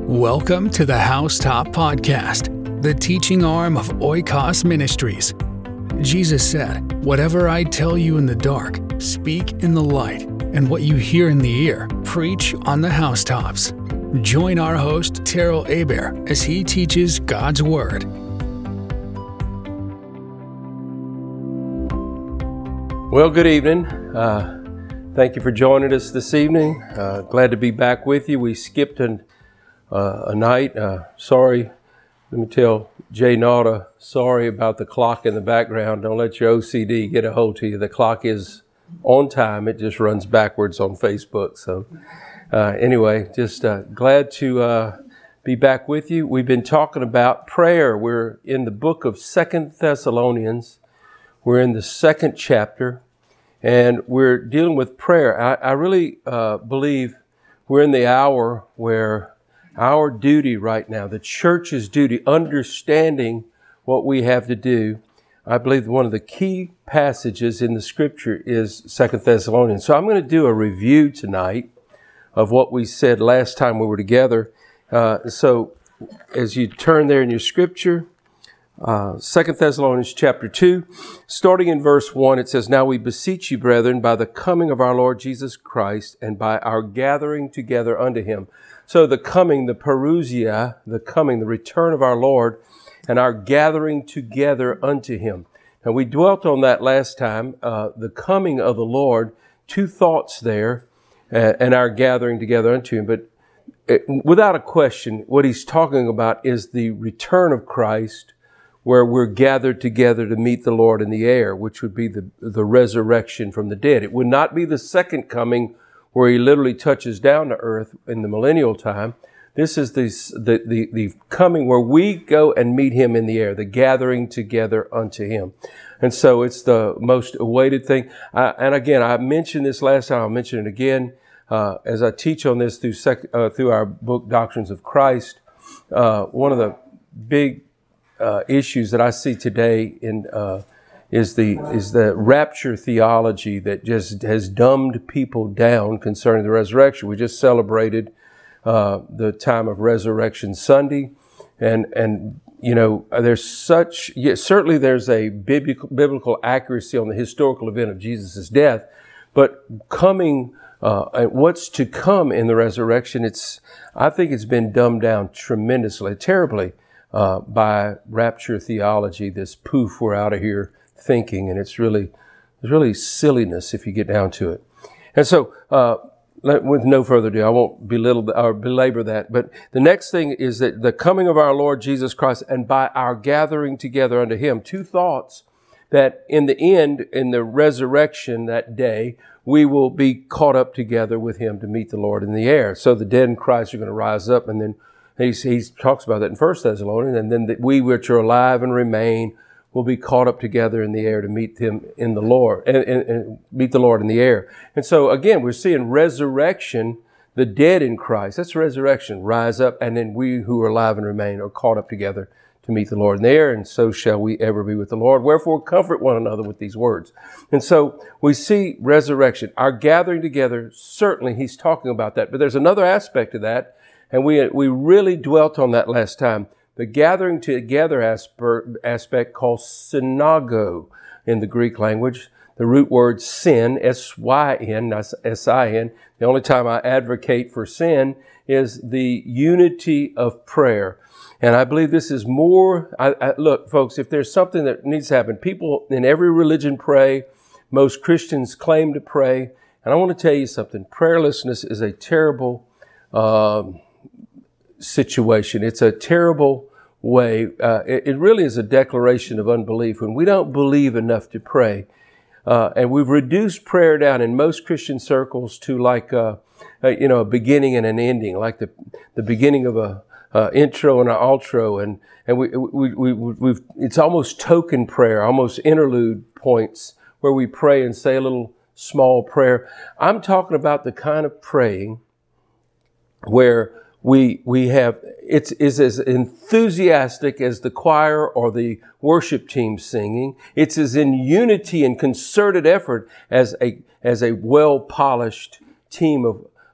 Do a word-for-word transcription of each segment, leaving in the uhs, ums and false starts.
Welcome to the Housetop Podcast, the teaching arm of Oikos Ministries. Jesus said, "Whatever I tell you in the dark, speak in the light, and what you hear in the ear, preach on the housetops." Join our host, Terrell Aber, as he teaches God's Word. Well, good evening. Uh, thank you for joining us this evening. Uh, glad to be back with you. We skipped an, uh, a night. Uh, sorry, let me tell Jay Nauta, sorry about the clock in the background. Don't let your O C D get a hold to you. The clock is on time. It just runs backwards on Facebook. So uh, anyway, just uh, glad to uh, be back with you. We've been talking about prayer. We're in the book of Second Thessalonians. We're in the second chapter, and we're dealing with prayer. I, I really uh, believe we're in the hour where our duty right now, the church's duty, understanding what we have to do. I believe one of the key passages in the Scripture is Second Thessalonians. So I'm going to do a review tonight of what we said last time we were together. Uh, so as you turn there in your Scripture, Uh, Second Thessalonians chapter two, starting in verse one, it says, "Now we beseech you, brethren, by the coming of our Lord Jesus Christ, and by our gathering together unto him." So the coming, the parousia, the coming, the return of our Lord, and our gathering together unto him. Now we dwelt on that last time, uh, the coming of the Lord, two thoughts there, uh, and our gathering together unto him. But it, without a question, what he's talking about is the return of Christ, where we're gathered together to meet the Lord in the air, which would be the, the resurrection from the dead. It would not be the second coming where he literally touches down to earth in the millennial time. This is the, the, the, the coming where we go and meet him in the air, the gathering together unto him. And so it's the most awaited thing. Uh, and again, I mentioned this last time, I'll mention it again, uh, as I teach on this through, sec- uh, through our book, Doctrines of Christ. Uh, one of the big Uh, issues that I see today in uh, is the is the rapture theology that just has dumbed people down concerning the resurrection. We just celebrated uh, the time of Resurrection Sunday, and and you know there's such yeah, certainly there's a biblical biblical accuracy on the historical event of Jesus' death, but coming uh, what's to come in the resurrection, it's I think it's been dumbed down tremendously, terribly. Uh, by rapture theology, this poof, we're out of here thinking, and it's really, it's really silliness if you get down to it. And so, uh, let, with no further ado, I won't belittle or belabor that. But the next thing is that the coming of our Lord Jesus Christ, and by our gathering together unto him. Two thoughts that in the end, in the resurrection that day, we will be caught up together with him to meet the Lord in the air. So the dead in Christ are going to rise up, and then He, he talks about that in First Thessalonians, and then that we which are alive and remain will be caught up together in the air to meet him in the Lord, and, and, and meet the Lord in the air. And so again, we're seeing resurrection, the dead in Christ. That's resurrection, rise up, and then we who are alive and remain are caught up together to meet the Lord in the air, and so shall we ever be with the Lord. Wherefore comfort one another with these words. And so we see resurrection, our gathering together. Certainly he's talking about that, but there's another aspect of that. And we we really dwelt on that last time. The gathering together aspect called synago in the Greek language. The root word sin, S Y N, not S I N. The only time I advocate for sin is the unity of prayer. And I believe this is more, I, I, look, folks, if there's something that needs to happen, people in every religion pray. Most Christians claim to pray. And I want to tell you something. Prayerlessness is a terrible um, situation. It's a terrible way. Uh, it, it really is a declaration of unbelief. When we don't believe enough to pray, uh, and we've reduced prayer down in most Christian circles to like, uh, uh, you know, a beginning and an ending, like the the beginning of a uh, intro and an outro, and and we we we we've it's almost token prayer, almost interlude points where we pray and say a little small prayer. I'm talking about the kind of praying where We we have it's is as enthusiastic as the choir or the worship team singing. It's as in unity and concerted effort as a as a well polished team of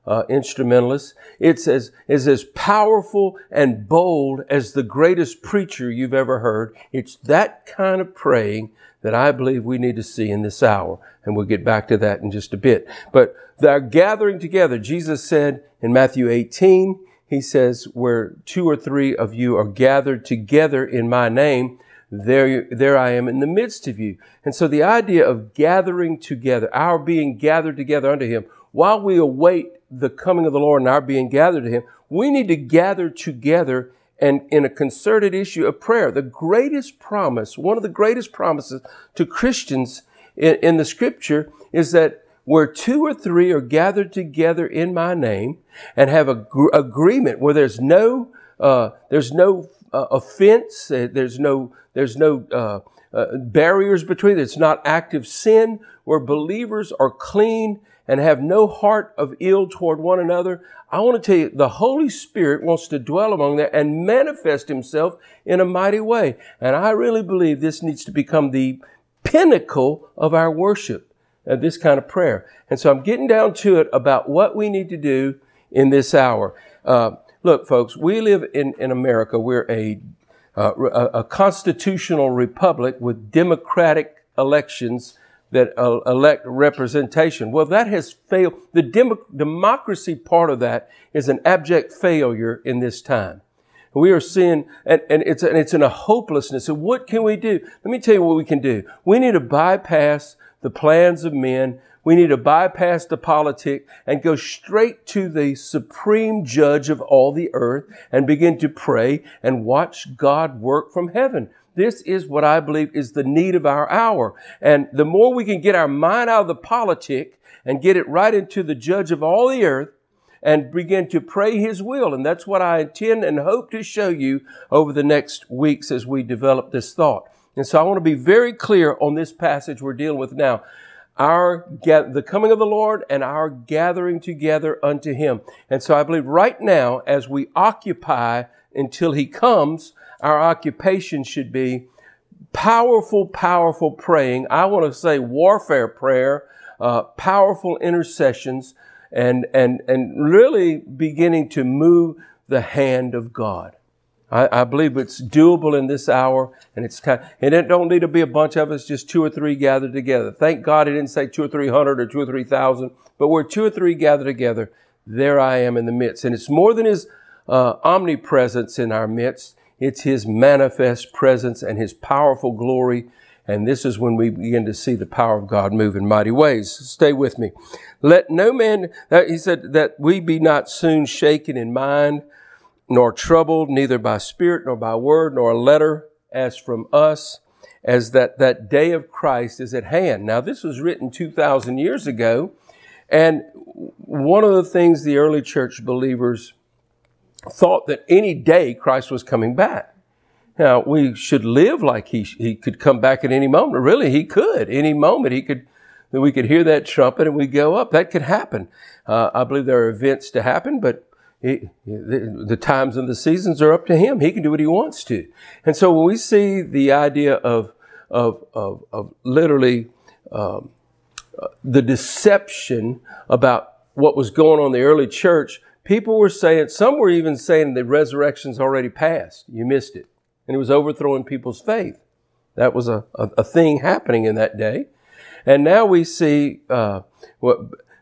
uh, instrumentalists. It's as, is as powerful and bold as the greatest preacher you've ever heard. It's that kind of praying that I believe we need to see in this hour. And we'll get back to that in just a bit. But they're gathering together. Jesus said in Matthew eighteen, he says, where two or three of you are gathered together in my name, there, there I am in the midst of you. And so the idea of gathering together, our being gathered together unto him, while we await the coming of the Lord and our being gathered to him, we need to gather together and in a concerted issue of prayer. The greatest promise, one of the greatest promises to Christians in, in the scripture is that where two or three are gathered together in my name and have a gr- agreement where there's no, uh, there's no uh, offense, uh, there's no, there's no uh, uh, barriers between it. It's not active sin, where believers are clean and have no heart of ill toward one another. I want to tell you, the Holy Spirit wants to dwell among them and manifest himself in a mighty way. And I really believe this needs to become the pinnacle of our worship, uh, this kind of prayer. And so I'm getting down to it about what we need to do in this hour. Uh, look, folks, we live in, in America. We're a, uh, a, a constitutional republic with democratic elections that uh, elect representation. Well, that has failed. The dem- democracy part of that is an abject failure in this time. We are seeing, and, and it's and it's in a hopelessness. So what can we do? Let me tell you what we can do. We need to bypass the plans of men. We need to bypass the politic and go straight to the supreme judge of all the earth and begin to pray and watch God work from heaven. This is what I believe is the need of our hour. And the more we can get our mind out of the politic and get it right into the judge of all the earth and begin to pray his will. And that's what I intend and hope to show you over the next weeks as we develop this thought. And so I want to be very clear on this passage we're dealing with now. Our the coming of the Lord and our gathering together unto him. And so I believe right now, as we occupy until he comes, our occupation should be powerful, powerful praying. I want to say warfare prayer, uh, powerful intercessions, and, and, and really beginning to move the hand of God. I, I believe it's doable in this hour, and it's kind, and it don't need to be a bunch of us, just two or three gathered together. Thank God he didn't say two or three hundred or two or three thousand, but where two or three gathered together, there I am in the midst. And it's more than his uh, omnipresence in our midst. It's his manifest presence and his powerful glory. And this is when we begin to see the power of God move in mighty ways. Stay with me. Let no man, uh, he said, that we be not soon shaken in mind, nor troubled, neither by spirit, nor by word, nor a letter as from us, as that that day of Christ is at hand. Now, this was written two thousand years ago. And one of the things the early church believers thought that any day Christ was coming back. Now, we should live like he he could come back at any moment. Really, he could. Any moment he could, we could hear that trumpet and we go up. That could happen. Uh, I believe there are events to happen, but he, the, the times and the seasons are up to him. He can do what he wants to. And so when we see the idea of, of, of, of literally um, the deception about what was going on in the early church, people were saying, some were even saying the resurrection's already passed. You missed it. And it was overthrowing people's faith. That was a, a, a thing happening in that day. And now we see, uh, what,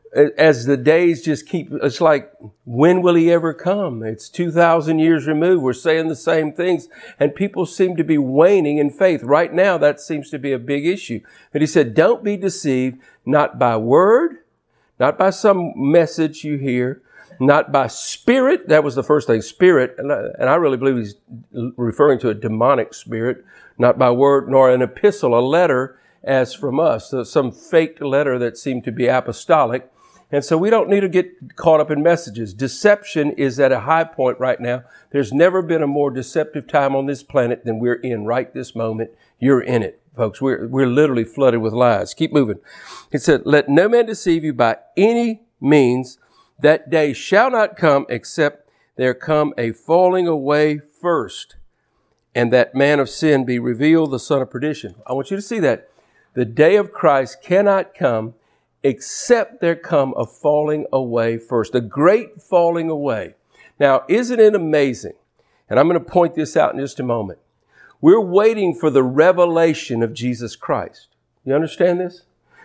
as the days just keep, it's like, when will he ever come? It's two thousand years removed. We're saying the same things. And people seem to be waning in faith. Right now, that seems to be a big issue. But he said, don't be deceived, not by word, not by some message you hear, not by spirit. That was the first thing, spirit. And I, and I really believe he's referring to a demonic spirit, not by word, nor an epistle, a letter as from us, so some fake letter that seemed to be apostolic. And so we don't need to get caught up in messages. Deception is at a high point right now. There's never been a more deceptive time on this planet than we're in right this moment. You're in it, folks. We're, we're literally flooded with lies. Keep moving. It said, let no man deceive you by any means. That day shall not come except there come a falling away first, and that man of sin be revealed, the son of perdition. I want you to see that. The day of Christ cannot come except there come a falling away first, a great falling away. Now, isn't it amazing? And I'm going to point this out in just a moment. We're waiting for the revelation of Jesus Christ. You understand this?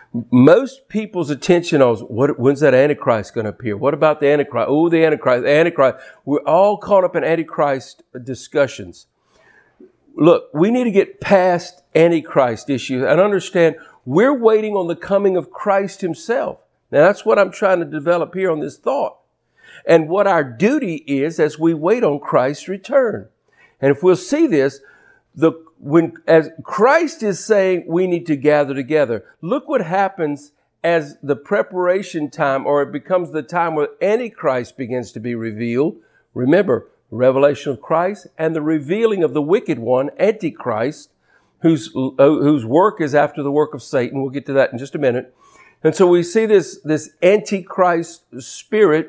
Most people's attention on what, when's that Antichrist going to appear? What about the Antichrist? Oh, the Antichrist, the Antichrist. We're all caught up in Antichrist discussions. Look, we need to get past Antichrist issues and understand we're waiting on the coming of Christ himself. Now, that's what I'm trying to develop here on this thought. And what our duty is as we wait on Christ's return. And if we'll see this, the when as Christ is saying we need to gather together, look what happens as the preparation time, or it becomes the time where Antichrist begins to be revealed. Remember, revelation of Christ and the revealing of the wicked one, Antichrist, whose whose work is after the work of Satan. We'll get to that in just a minute. And so we see this, this Antichrist spirit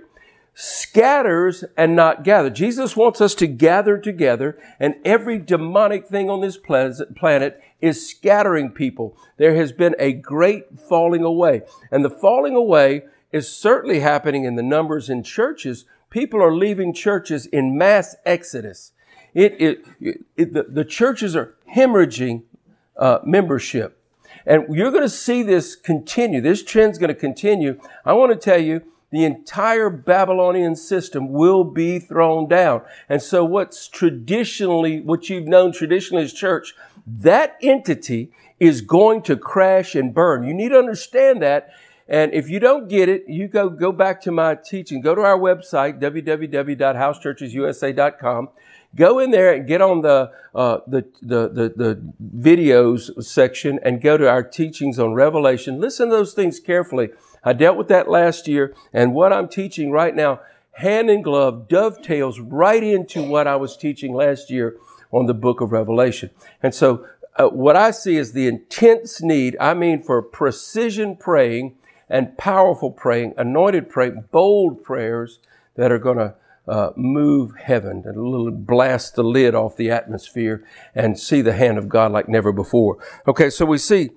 scatters and not gather. Jesus wants us to gather together, and every demonic thing on this planet is scattering people. There has been a great falling away, and the falling away is certainly happening in the numbers in churches. People are leaving churches in mass exodus. It, it, it the, the churches are hemorrhaging uh, membership, and you're going to see this continue. This trend's going to continue. I want to tell you, the entire Babylonian system will be thrown down. And so what's traditionally, what you've known traditionally as church, that entity is going to crash and burn. You need to understand that. And if you don't get it, you go, go back to my teaching. Go to our website, w w w dot house churches u s a dot com. Go in there and get on the, uh, the, the, the, the videos section and go to our teachings on Revelation. Listen to those things carefully. I dealt with that last year, and what I'm teaching right now, hand in glove, dovetails right into what I was teaching last year on the book of Revelation. And so uh, what I see is the intense need, I mean, for precision praying and powerful praying, anointed praying, bold prayers that are going to uh, move heaven, and a little blast the lid off the atmosphere and see the hand of God like never before. Okay, so we see,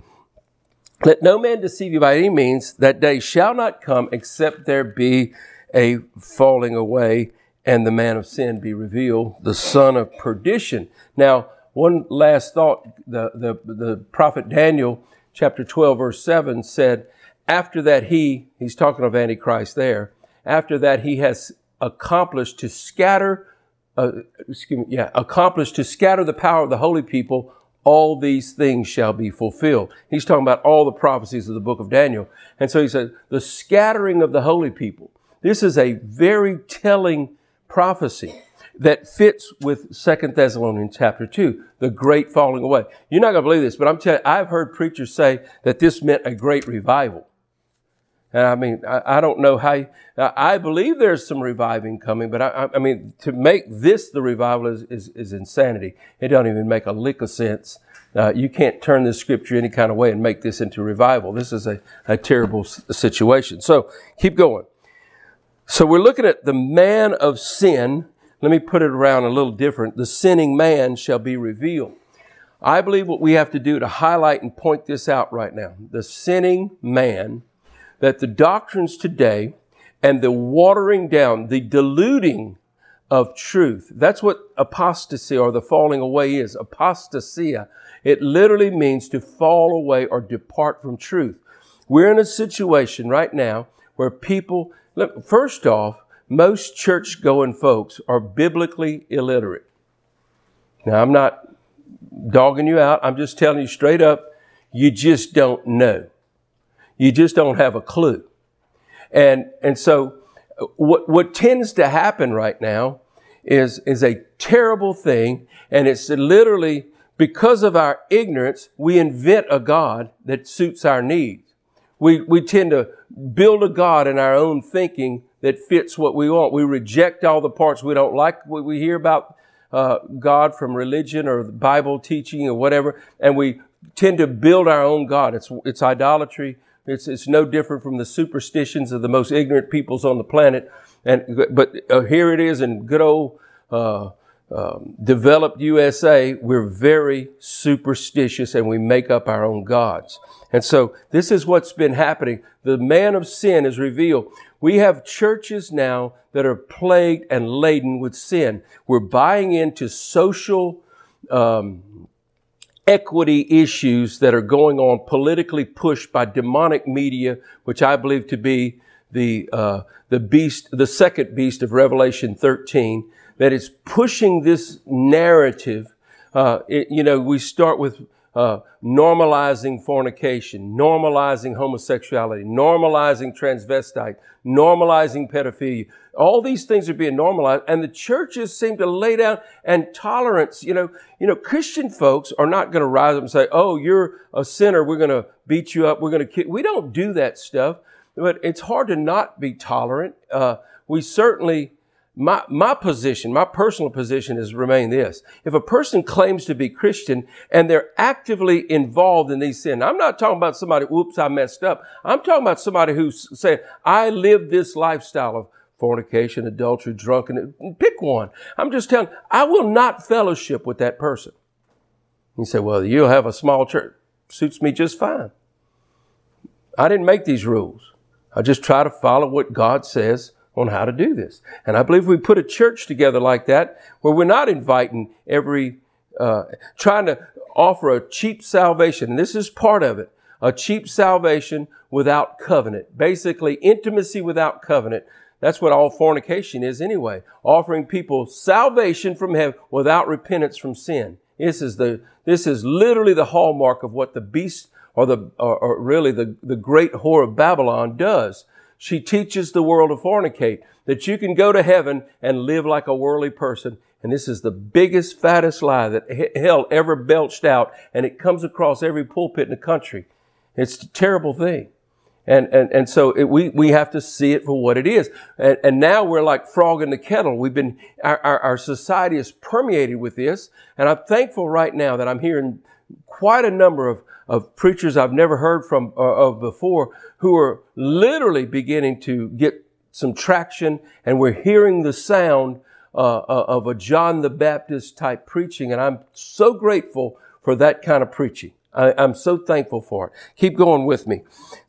let no man deceive you by any means. That day shall not come except there be a falling away and the man of sin be revealed, the son of perdition. Now, one last thought. The, the, the prophet Daniel, chapter twelve, verse seven said, after that he, he's talking of Antichrist there, after that he has accomplished to scatter, uh, excuse me, yeah, accomplished to scatter the power of the holy people, all these things shall be fulfilled. He's talking about all the prophecies of the book of Daniel. And so he said, the scattering of the holy people. This is a very telling prophecy that fits with Second Thessalonians chapter two, the great falling away. You're not going to believe this, but I'm telling you, I've heard preachers say that this meant a great revival. And I mean, I, I don't know how, I believe there's some reviving coming, but I, I mean, to make this the revival is, is, is insanity. It don't even make a lick of sense. Uh, you can't turn this scripture any kind of way and make this into revival. This is a, a terrible s- situation. So keep going. So we're looking at the man of sin. Let me put it around a little different. The sinning man shall be revealed. I believe what we have to do to highlight and point this out right now, the sinning man, that the doctrines today and the watering down, the diluting of truth, that's what apostasy or the falling away is. Apostasia. It literally means to fall away or depart from truth. We're in a situation right now where people, look, first off, most church-going folks are biblically illiterate. Now, I'm not dogging you out. I'm just telling you straight up, you just don't know. You just don't have a clue. And, and so what, what tends to happen right now is, is a terrible thing. And it's literally because of our ignorance, we invent a God that suits our needs. We, we tend to build a God in our own thinking that fits what we want. We reject all the parts we don't like. What we hear about, uh, God from religion or Bible teaching or whatever. And we tend to build our own God. It's, it's idolatry. It's, it's no different from the superstitions of the most ignorant peoples on the planet. And, but uh, here it is in good old, uh, um, developed U S A, we're very superstitious and we make up our own gods. And so this is what's been happening. The man of sin is revealed. We have churches now that are plagued and laden with sin. We're buying into social um, equity issues that are going on, politically pushed by demonic media, which I believe to be the uh, the beast, the second beast of Revelation thirteen, that is pushing this narrative. Uh, it, you know, we start with uh, normalizing fornication, normalizing homosexuality, normalizing transvestite, normalizing pedophilia. All these things are being normalized, and the churches seem to lay down, and tolerance. You know, you know, Christian folks are not going to rise up and say, "Oh, you're a sinner. We're going to beat you up. We're going to kill." We don't do that stuff. But it's hard to not be tolerant. Uh, we certainly, my my position, my personal position has remained this: if a person claims to be Christian and they're actively involved in these sins, I'm not talking about somebody, "Whoops, I messed up." I'm talking about somebody who's saying, "I live this lifestyle of fornication, adultery, drunkenness." Pick one. I'm just telling, I will not fellowship with that person. You say, "Well, you'll have a small church." Suits me just fine. I didn't make these rules. I just try to follow what God says on how to do this. And I believe we put a church together like that, where we're not inviting every, uh, trying to offer a cheap salvation. And this is part of it. A cheap salvation without covenant. Basically, intimacy without covenant. That's what all fornication is anyway. Offering people salvation from heaven without repentance from sin. This is the, this is literally the hallmark of what the beast or the, or, or really the, the great whore of Babylon does. She teaches the world to fornicate, that you can go to heaven and live like a worldly person. And this is the biggest, fattest lie that hell ever belched out. And it comes across every pulpit in the country. It's a terrible thing. And, and, and so it, we, we have to see it for what it is. And, and now we're like frog in the kettle. We've been, our, our, our society is permeated with this. And I'm thankful right now that I'm hearing quite a number of, of preachers I've never heard from uh, of before, who are literally beginning to get some traction, and we're hearing the sound uh, of a John the Baptist type preaching. And I'm so grateful for that kind of preaching. I, I'm so thankful for it. Keep going with me.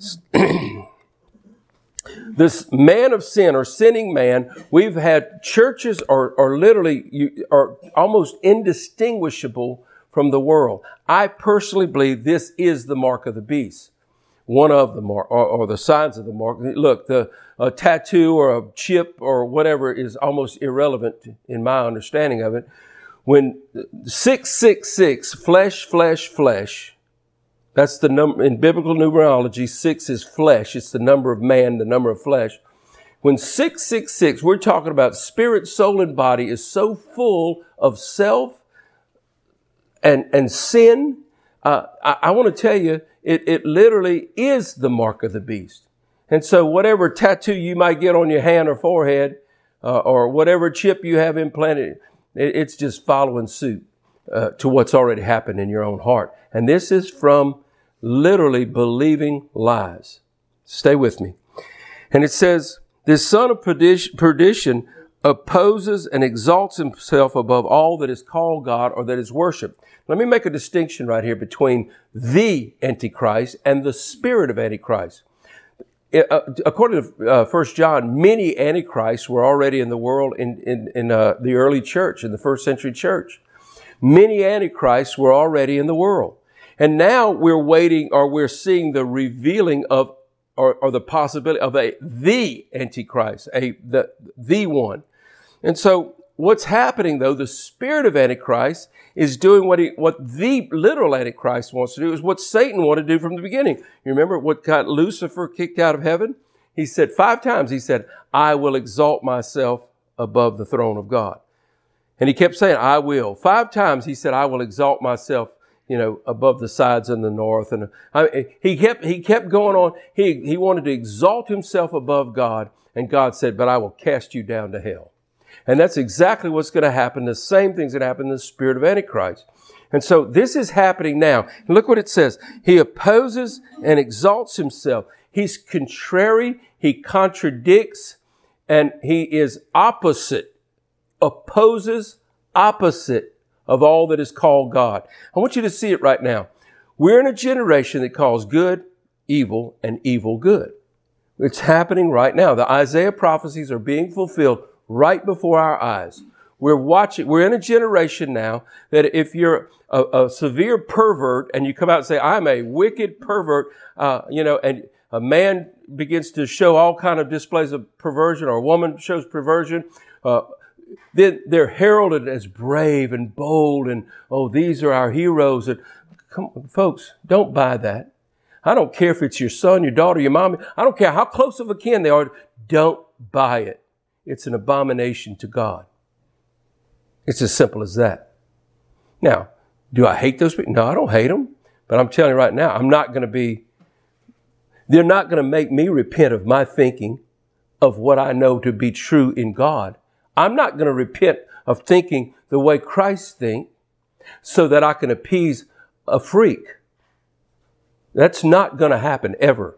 This man of sin or sinning man, we've had churches are, are literally you, are almost indistinguishable from the world. I personally believe this is the mark of the beast. One of the mark, or, or the signs of the mark. Look, the a tattoo or a chip or whatever is almost irrelevant in my understanding of it. When six six six, flesh, flesh, flesh, that's the number in biblical numerology. Six is flesh. It's the number of man, the number of flesh. When six six six, we're talking about spirit, soul, and body is so full of self and and sin. Uh, I, I want to tell you, it, it literally is the mark of the beast. And so whatever tattoo you might get on your hand or forehead, uh, or whatever chip you have implanted, it, it's just following suit uh, to what's already happened in your own heart. And this is from literally believing lies. Stay with me. And it says, this son of perdition opposes and exalts himself above all that is called God or that is worshiped. Let me make a distinction right here between the Antichrist and the spirit of Antichrist. According to uh, First John, many Antichrists were already in the world in, in, in uh, the early church, in the first century church. Many Antichrists were already in the world. And now we're waiting, or we're seeing the revealing of, or, or the possibility of a, the Antichrist, a, the, the one. And so what's happening though, the spirit of Antichrist is doing what he, what the literal Antichrist wants to do, is what Satan wanted to do from the beginning. You remember what got Lucifer kicked out of heaven? He said five times, he said, I will exalt myself above the throne of God. And he kept saying, I will. Five times he said, I will exalt myself, you know, above the sides in the north. And I, he kept, he kept going on. He, he wanted to exalt himself above God. And God said, but I will cast you down to hell. And that's exactly what's going to happen. The same thing's going to happen in the spirit of Antichrist. And so this is happening now. And look what it says. He opposes and exalts himself. He's contrary. He contradicts. And he is opposite. Opposes, opposite of all that is called God. I want you to see it right now. We're in a generation that calls good evil and evil good. It's happening right now. The Isaiah prophecies are being fulfilled right before our eyes. We're watching, we're in a generation now that if you're a, a severe pervert and you come out and say, I'm a wicked pervert, uh, you know, and a man begins to show all kind of displays of perversion, or a woman shows perversion, uh, then they're heralded as brave and bold and, oh, these are our heroes. And come, folks, don't buy that. I don't care if it's your son, your daughter, your mom. I don't care how close of a kin they are. Don't buy it. It's an abomination to God. It's as simple as that. Now, do I hate those people? No, I don't hate them. But I'm telling you right now, I'm not going to be, they're not going to make me repent of my thinking of what I know to be true in God. I'm not going to repent of thinking the way Christ thinks so that I can appease a freak. That's not going to happen ever.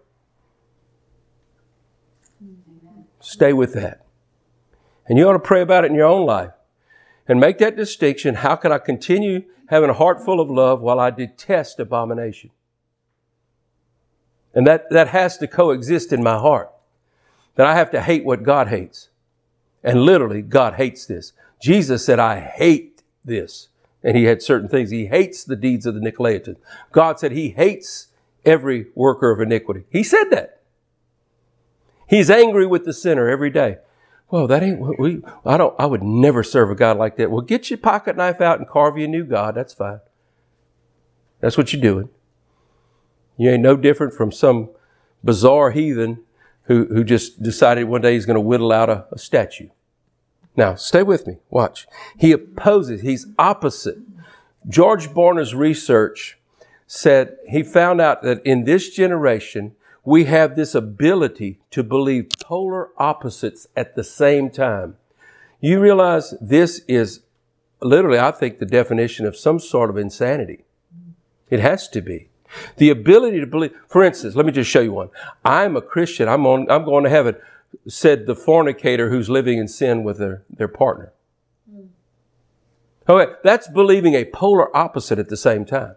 Stay with that. And you ought to pray about it in your own life and make that distinction. How can I continue having a heart full of love while I detest abomination? And that, that has to coexist in my heart. That I have to hate what God hates. And literally, God hates this. Jesus said, I hate this. And he had certain things. He hates the deeds of the Nicolaitans. God said he hates every worker of iniquity. He said that. He's angry with the sinner every day. Well, that ain't what we, I don't, I would never serve a God like that. Well, get your pocket knife out and carve you a new God. That's fine. That's what you're doing. You ain't no different from some bizarre heathen who, who just decided one day he's going to whittle out a, a statue. Now, stay with me. Watch. He opposes. He's opposite. George Barna's research said he found out that in this generation, we have this ability to believe polar opposites at the same time. You realize this is literally, I think, the definition of some sort of insanity. It has to be. The ability to believe. For instance, let me just show you one. I'm a Christian. I'm on, I'm going to heaven, said the fornicator who's living in sin with their, their partner. Okay, that's believing a polar opposite at the same time.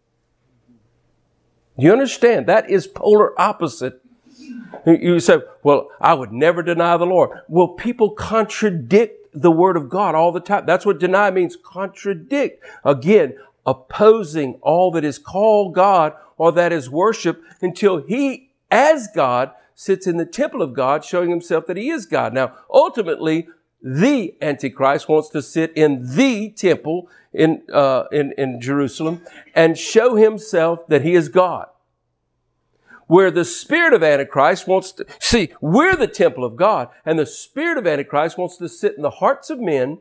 You understand? That is polar opposite. You say, well, I would never deny the Lord. Well, people contradict the Word of God all the time. That's what deny means, contradict. Again, opposing all that is called God or that is worship until he, as God, sits in the temple of God, showing himself that he is God. Now, ultimately, the Antichrist wants to sit in the temple in, uh, in, in Jerusalem and show himself that he is God. Where the spirit of Antichrist wants to, see, we're the temple of God, and the spirit of Antichrist wants to sit in the hearts of men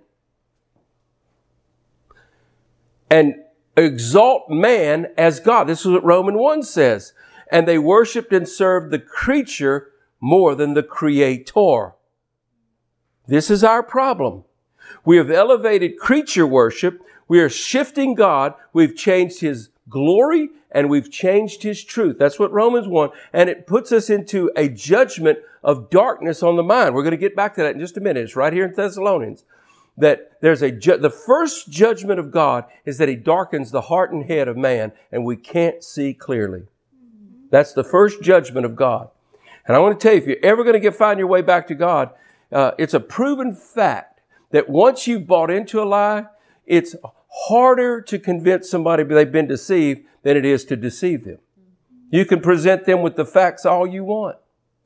and exalt man as God. This is what Romans one says. And they worshiped and served the creature more than the Creator. This is our problem. We have elevated creature worship. We are shifting God. We've changed his glory and we've changed his truth. That's what Romans one. And it puts us into a judgment of darkness on the mind. We're going to get back to that in just a minute. It's right here in Thessalonians. That there's a, ju- the first judgment of God is that he darkens the heart and head of man and we can't see clearly. That's the first judgment of God. And I want to tell you, if you're ever going to get, find your way back to God, uh, it's a proven fact that once you've bought into a lie, it's harder to convince somebody they've been deceived than it is to deceive them. You can present them with the facts all you want.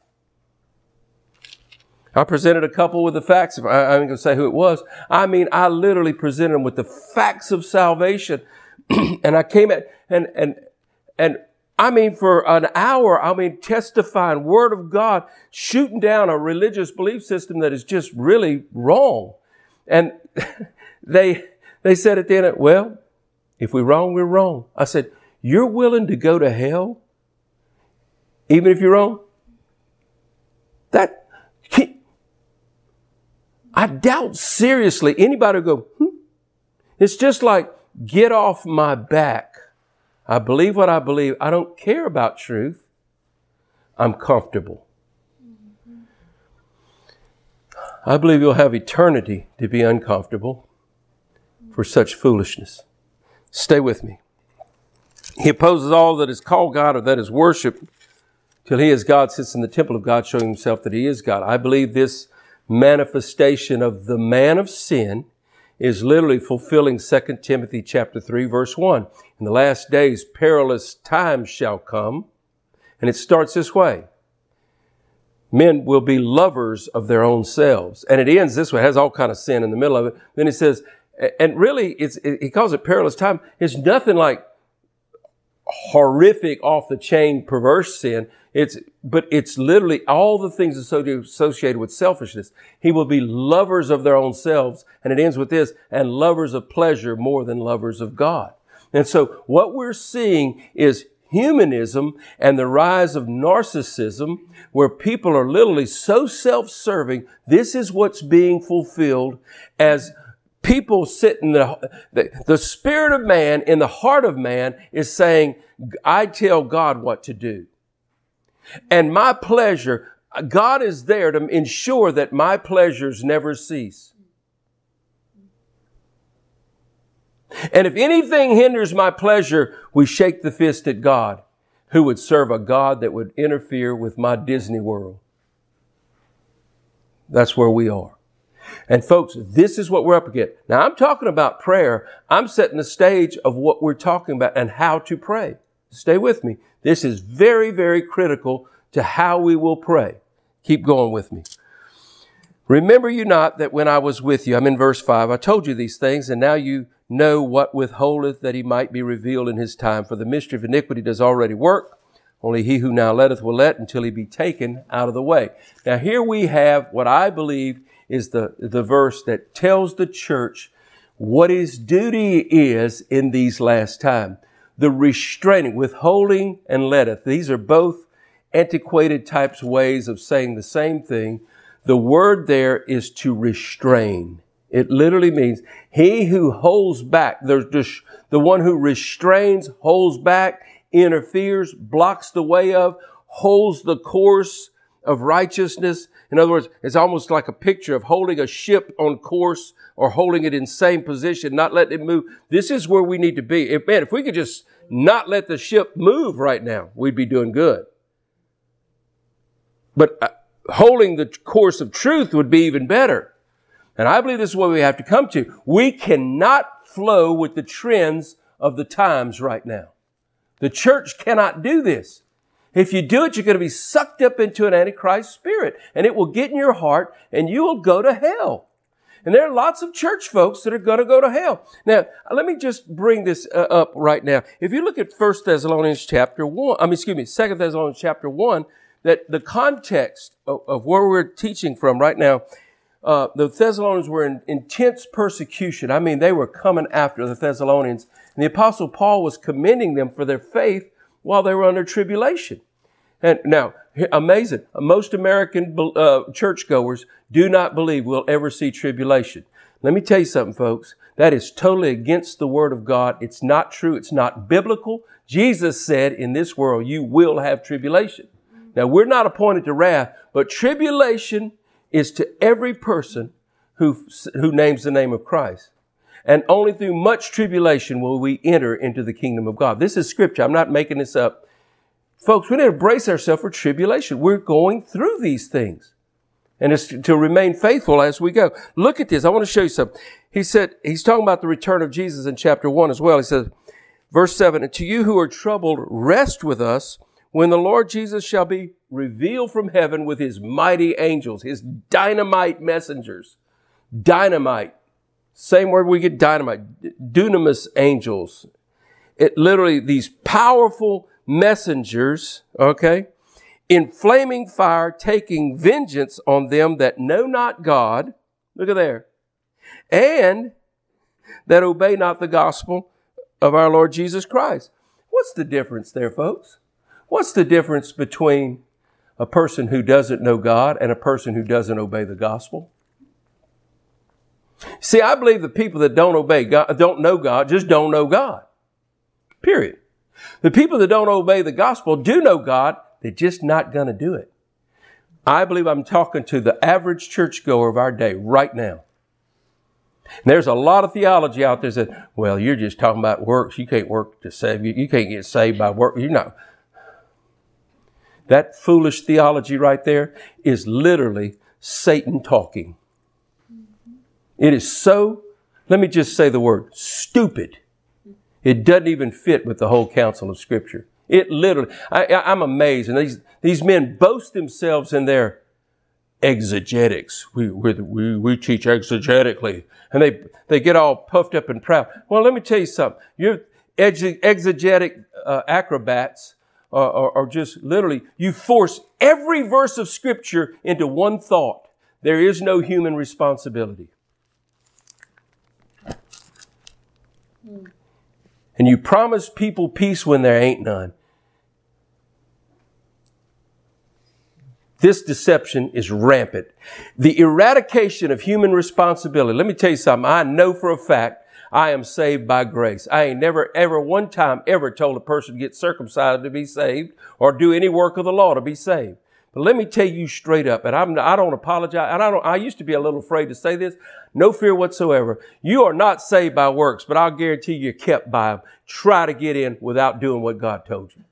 I presented a couple with the facts. I, I'm going to say who it was. I mean, I literally presented them with the facts of salvation. And I came at, and, and, and I mean, for an hour, I mean, testifying word of God, shooting down a religious belief system that is just really wrong. And they, they said at the end, well, if we're wrong, we're wrong. I said, you're willing to go to hell? Even if you're wrong? That, I doubt seriously anybody would go, hmm. It's just like, get off my back. I believe what I believe. I don't care about truth. I'm comfortable. Mm-hmm. I believe you'll have eternity to be uncomfortable. for such foolishness. Stay with me. He opposes all that is called God or that is worship till he as God sits in the temple of God, showing himself that he is God. I believe this manifestation of the man of sin is literally fulfilling Second Timothy chapter three, verse one. In the last days, perilous times shall come. And it starts this way. Men will be lovers of their own selves. And it ends this way. It has all kind of sin in the middle of it. Then he says, and really, it's, he calls it perilous time. It's nothing like horrific, off-the-chain, perverse sin. It's, but it's literally all the things associated with selfishness. He will be lovers of their own selves. And it ends with this, and lovers of pleasure more than lovers of God. And so what we're seeing is humanism and the rise of narcissism, where people are literally so self-serving. This is what's being fulfilled as people sit in the, the, the spirit of man, in the heart of man, is saying, I tell God what to do. And my pleasure, God is there to ensure that my pleasures never cease. And if anything hinders my pleasure, we shake the fist at God, who would serve a God that would interfere with my Disney World. That's where we are. And folks, this is what we're up against. Now, I'm talking about prayer. I'm setting the stage of what we're talking about and how to pray. Stay with me. This is very, very critical to how we will pray. Keep going with me. Remember you not that when I was with you, I'm in verse five, I told you these things, and now you know what withholdeth, that he might be revealed in his time. For the mystery of iniquity does already work. Only he who now letteth will let until he be taken out of the way. Now here we have what I believe is the, the verse that tells the church what his duty is in these last times. The restraining, withholding and letteth. These are both antiquated types ways of saying the same thing. The word there is to restrain. It literally means he who holds back, the, the one who restrains, holds back, interferes, blocks the way of, holds the course of righteousness. In other words, it's almost like a picture of holding a ship on course or holding it in same position, not letting it move. This is where we need to be. If, man, if we could just not let the ship move right now, we'd be doing good. But uh, holding the course of truth would be even better. And I believe this is what we have to come to. We cannot flow with the trends of the times right now. The church cannot do this. If you do it, you're going to be sucked up into an Antichrist spirit, and it will get in your heart, and you will go to hell. And there are lots of church folks that are going to go to hell. Now, let me just bring this uh, up right now. If you look at First Thessalonians chapter one, I mean, excuse me, Second Thessalonians chapter one, that the context of, of where we're teaching from right now, uh, the Thessalonians were in intense persecution. I mean, they were coming after the Thessalonians. And the Apostle Paul was commending them for their faith while they were under tribulation. And now, amazing. Most American uh, churchgoers do not believe we'll ever see tribulation. Let me tell you something, folks. That is totally against the Word of God. It's not true. It's not biblical. Jesus said, in this world, you will have tribulation. Now, we're not appointed to wrath, but tribulation is to every person who, who names the name of Christ. And only through much tribulation will we enter into the kingdom of God. This is scripture. I'm not making this up. Folks, we need to brace ourselves for tribulation. We're going through these things. And it's to remain faithful as we go. Look at this. I want to show you something. He said, he's talking about the return of Jesus in chapter one as well. He says, verse seven, and to you who are troubled, rest with us when the Lord Jesus shall be revealed from heaven with his mighty angels, his dynamite messengers. Dynamite. Same word we get dynamite. Dunamis angels. It literally, these powerful messengers, okay, in flaming fire, taking vengeance on them that know not God. Look at there. And that obey not the gospel of our Lord Jesus Christ. What's the difference there, folks? What's the difference between a person who doesn't know God and a person who doesn't obey the gospel? See, I believe the people that don't obey God, don't know God, just don't know God. Period. The people that don't obey the gospel do know God. They're just not going to do it. I believe I'm talking to the average churchgoer of our day right now. And there's a lot of theology out there that says, well, you're just talking about works. You can't work to save you. You can't get saved by work. You know. That foolish theology right there is literally Satan talking. It is so, let me just say the word, stupid. It doesn't even fit with the whole counsel of Scripture. It literally, I, I'm amazed. And these, these men boast themselves in their exegetics. We, we, we teach exegetically. And they, they get all puffed up and proud. Well, let me tell you something. You're exegetic uh, acrobats are, are, are just literally, you force every verse of Scripture into one thought. There is no human responsibility. And you promise people peace when there ain't none. This deception is rampant. The eradication of human responsibility. Let me tell you something. I know for a fact I am saved by grace. I ain't never, ever, one time ever told a person to get circumcised to be saved or do any work of the law to be saved. But let me tell you straight up, and I'm, I don't apologize, and I don't, I used to be a little afraid to say this. No fear whatsoever. You are not saved by works, but I'll guarantee you're kept by them. Try to get in without doing what God told you.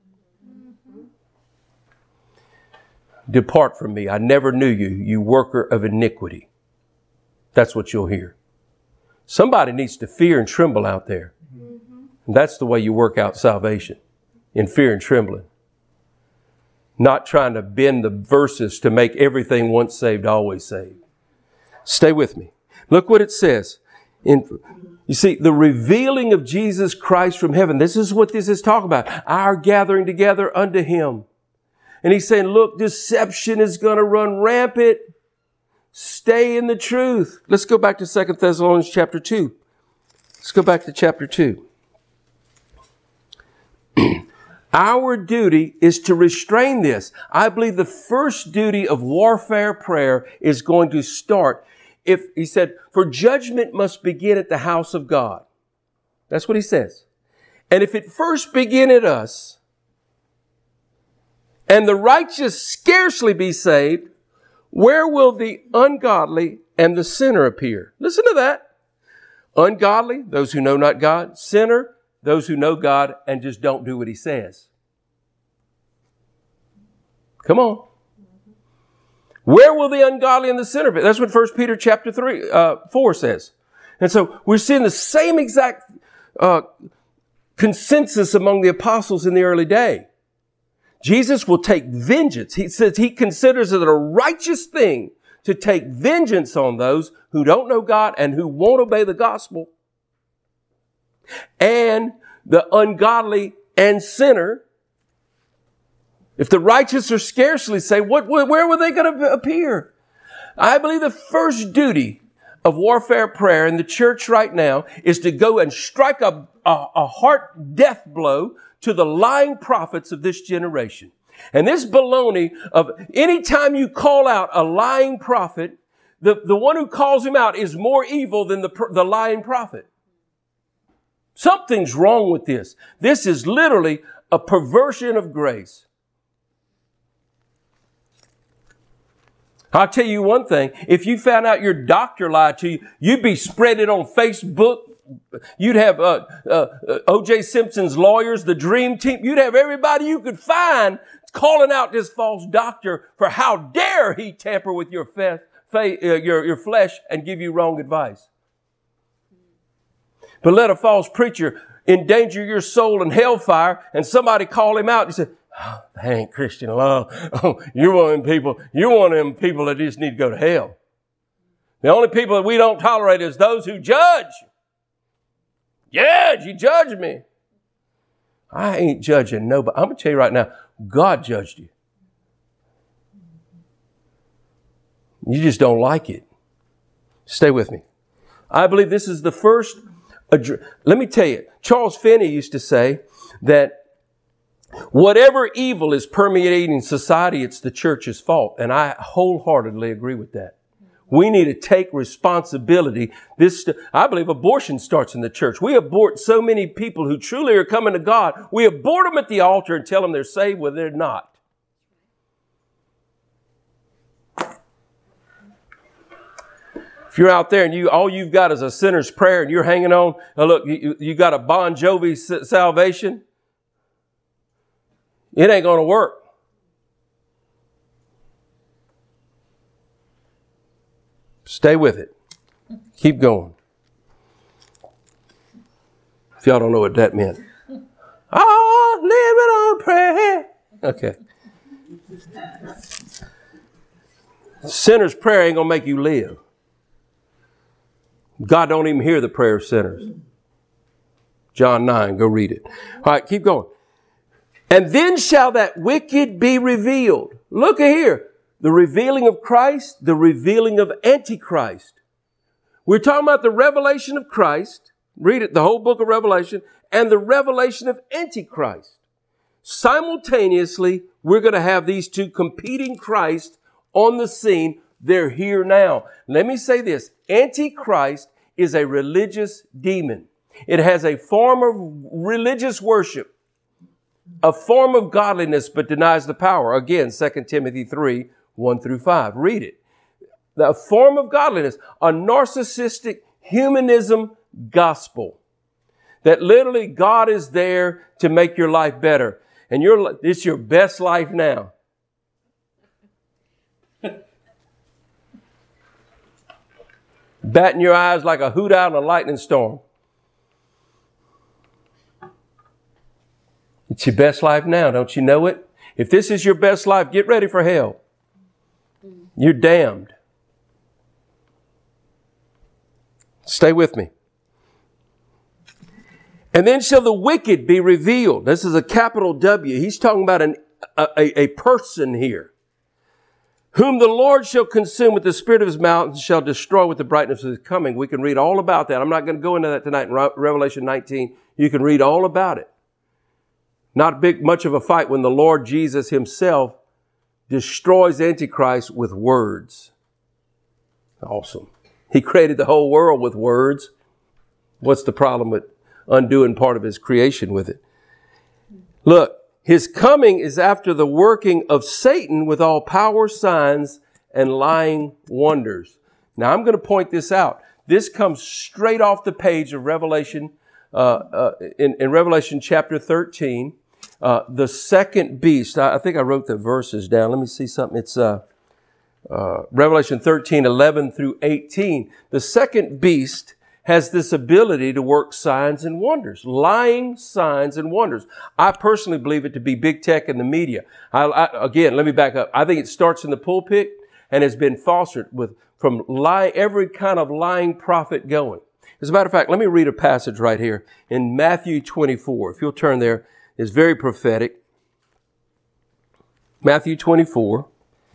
Depart from me. I never knew you, you worker of iniquity. That's what you'll hear. Somebody needs to fear and tremble out there. And that's the way you work out salvation, in fear and trembling. Not trying to bend the verses to make everything once saved, always saved. Stay with me. Look what it says. In, you see, the revealing of Jesus Christ from heaven. This is what this is talking about. Our gathering together unto Him. And He's saying, look, deception is going to run rampant. Stay in the truth. Let's go back to Second Thessalonians chapter two. Let's go back to chapter two. Our duty is to restrain this. I believe the first duty of warfare prayer is going to start. If he said, for judgment must begin at the house of God. That's what he says. And if it first begin at us, and the righteous scarcely be saved, where will the ungodly and the sinner appear? Listen to that. Ungodly, those who know not God. Sinner, those who know God and just don't do what He says. Come on. Where will the ungodly and the sinner be? That's what First Peter chapter three, uh, four says. And so we're seeing the same exact uh, consensus among the apostles in the early day. Jesus will take vengeance. He says He considers it a righteous thing to take vengeance on those who don't know God and who won't obey the gospel. And the ungodly and sinner. If the righteous are scarcely saved, what, where were they going to appear? I believe the first duty of warfare prayer in the church right now is to go and strike a, a, a heart death blow to the lying prophets of this generation. And this baloney of any time you call out a lying prophet, the, the one who calls him out is more evil than the, the lying prophet. Something's wrong with this. This is literally a perversion of grace. I'll tell you one thing. If you found out your doctor lied to you, you'd be spreading it on Facebook. You'd have uh, uh, O J Simpson's lawyers, the dream team. You'd have everybody you could find calling out this false doctor for how dare he tamper with your, fe- fe- uh, your, your flesh and give you wrong advice. But let a false preacher endanger your soul in hellfire and somebody call him out and say, oh, that ain't Christian love. Oh, you're one of them people, you're one of them people that just need to go to hell. The only people that we don't tolerate is those who judge. Judge, you judge me. I ain't judging nobody. I'm going to tell you right now, God judged you. You just don't like it. Stay with me. I believe this is the first. Adre- Let me tell you, Charles Finney used to say that whatever evil is permeating society, it's the church's fault. And I wholeheartedly agree with that. We need to take responsibility. This, I believe abortion starts in the church. We abort so many people who truly are coming to God. We abort them at the altar and tell them they're saved when they're not. If you're out there and you all you've got is a sinner's prayer and you're hanging on, oh, look, you, you got a Bon Jovi salvation, it ain't going to work. Stay with it. Keep going. If y'all don't know what that meant. Oh, living on prayer. Okay. Sinner's prayer ain't going to make you live. God don't even hear the prayer of sinners. John nine, go read it. All right, keep going. And then shall that wicked be revealed. Look at here. The revealing of Christ, the revealing of Antichrist. We're talking about the revelation of Christ. Read it, the whole book of Revelation, and the revelation of Antichrist. Simultaneously, we're going to have these two competing Christ on the scene. They're here now. Let me say this. Antichrist is a religious demon. It has a form of religious worship, a form of godliness, but denies the power. Again, Second Timothy three, one through five. Read it. The form of godliness, a narcissistic humanism gospel. That literally God is there to make your life better. And you're, it's your best life now. Batting your eyes like a hoot out in a lightning storm. It's your best life now, don't you know it? If this is your best life, get ready for hell. You're damned. Stay with me. And then shall the wicked be revealed. This is a capital W. He's talking about an, a, a person here. Whom the Lord shall consume with the spirit of his mouth and shall destroy with the brightness of his coming. We can read all about that. I'm not going to go into that tonight in Revelation nineteen. You can read all about it. Not big, much of a fight when the Lord Jesus himself destroys Antichrist with words. Awesome. He created the whole world with words. What's the problem with undoing part of his creation with it? Look, his coming is after the working of Satan with all power, signs, and lying wonders. Now, I'm going to point this out. This comes straight off the page of Revelation, uh, uh, in, in Revelation chapter thirteen. Uh, the second beast, I, I think I wrote the verses down. Let me see something. It's uh, uh, Revelation thirteen, eleven through eighteen. The second beast has this ability to work signs and wonders, lying signs and wonders. I personally believe it to be big tech and the media. I, I, again, let me back up. I think it starts in the pulpit and has been fostered with from lie, every kind of lying prophet going. As a matter of fact, let me read a passage right here in Matthew twenty-four. If you'll turn there, it's very prophetic. Matthew twenty-four.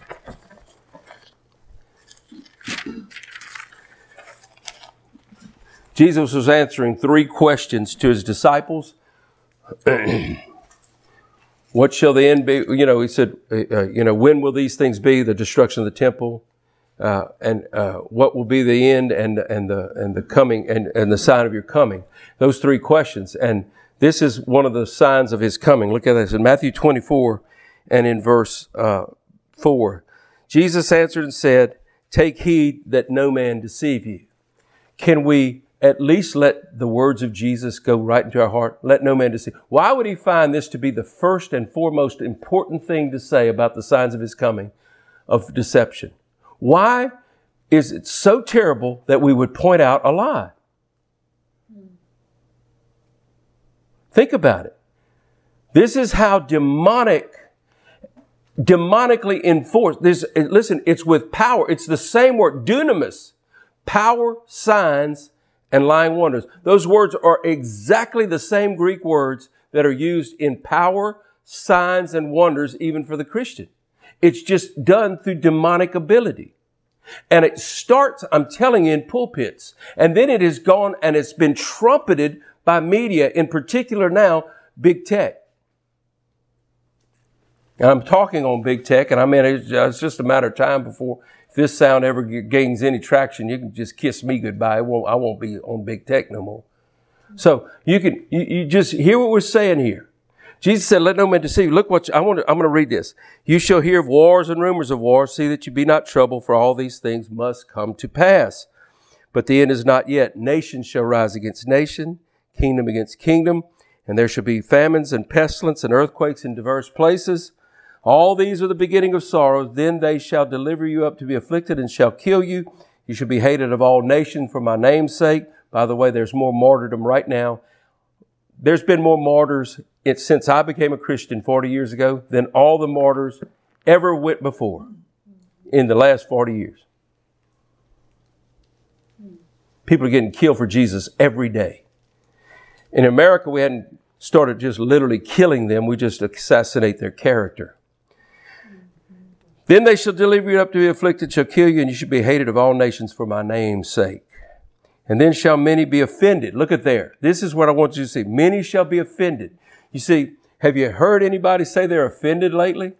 Jesus was answering three questions to his disciples. What shall the end be? You know, he said, uh, you know, when will these things be? The destruction of the temple, uh, and uh, what will be the end, and and the and the coming, and and the sign of your coming. Those three questions, and this is one of the signs of his coming. Look at this in Matthew twenty-four, and in verse uh, four, Jesus answered and said, "Take heed that no man deceive you." Can we at least let the words of Jesus go right into our heart? Let no man deceive. Why would he find this to be the first and foremost important thing to say about the signs of his coming, of deception? Why is it so terrible that we would point out a lie? Think about it. This is how demonic, demonically enforced. This, listen, it's with power. It's the same word, dunamis, power, signs, and lying wonders. Those words are exactly the same Greek words that are used in power, signs, and wonders, even for the Christian. It's just done through demonic ability. And it starts, I'm telling you, in pulpits. And then it has gone and it's been trumpeted by media, in particular now, big tech. And I'm talking on big tech, and I mean, it's, it's just a matter of time before if this sound ever gains any traction, you can just kiss me goodbye. I won't, I won't be on big tech no more. So you can, you, you just hear what we're saying here. Jesus said, let no man deceive you. Look what, you, I want to, I'm going to read this. You shall hear of wars and rumors of wars. See that you be not troubled, for all these things must come to pass. but the end is not yet. Nation shall rise against nation, kingdom against kingdom, and there shall be famines and pestilence and earthquakes in diverse places. All these are the beginning of sorrows. Then they shall deliver you up to be afflicted and shall kill you. You shall be hated of all nations for my name's sake. By the way, there's more martyrdom right now. There's been more martyrs since I became a Christian forty years ago than all the martyrs ever went before in the last forty years. People are getting killed for Jesus every day. In America, we hadn't started just literally killing them. We just assassinate their character. Then they shall deliver you up to be afflicted, shall kill you, and you shall be hated of all nations for my name's sake. And then shall many be offended. Look at there. This is what I want you to see. Many shall be offended. You see, have you heard anybody say they're offended lately?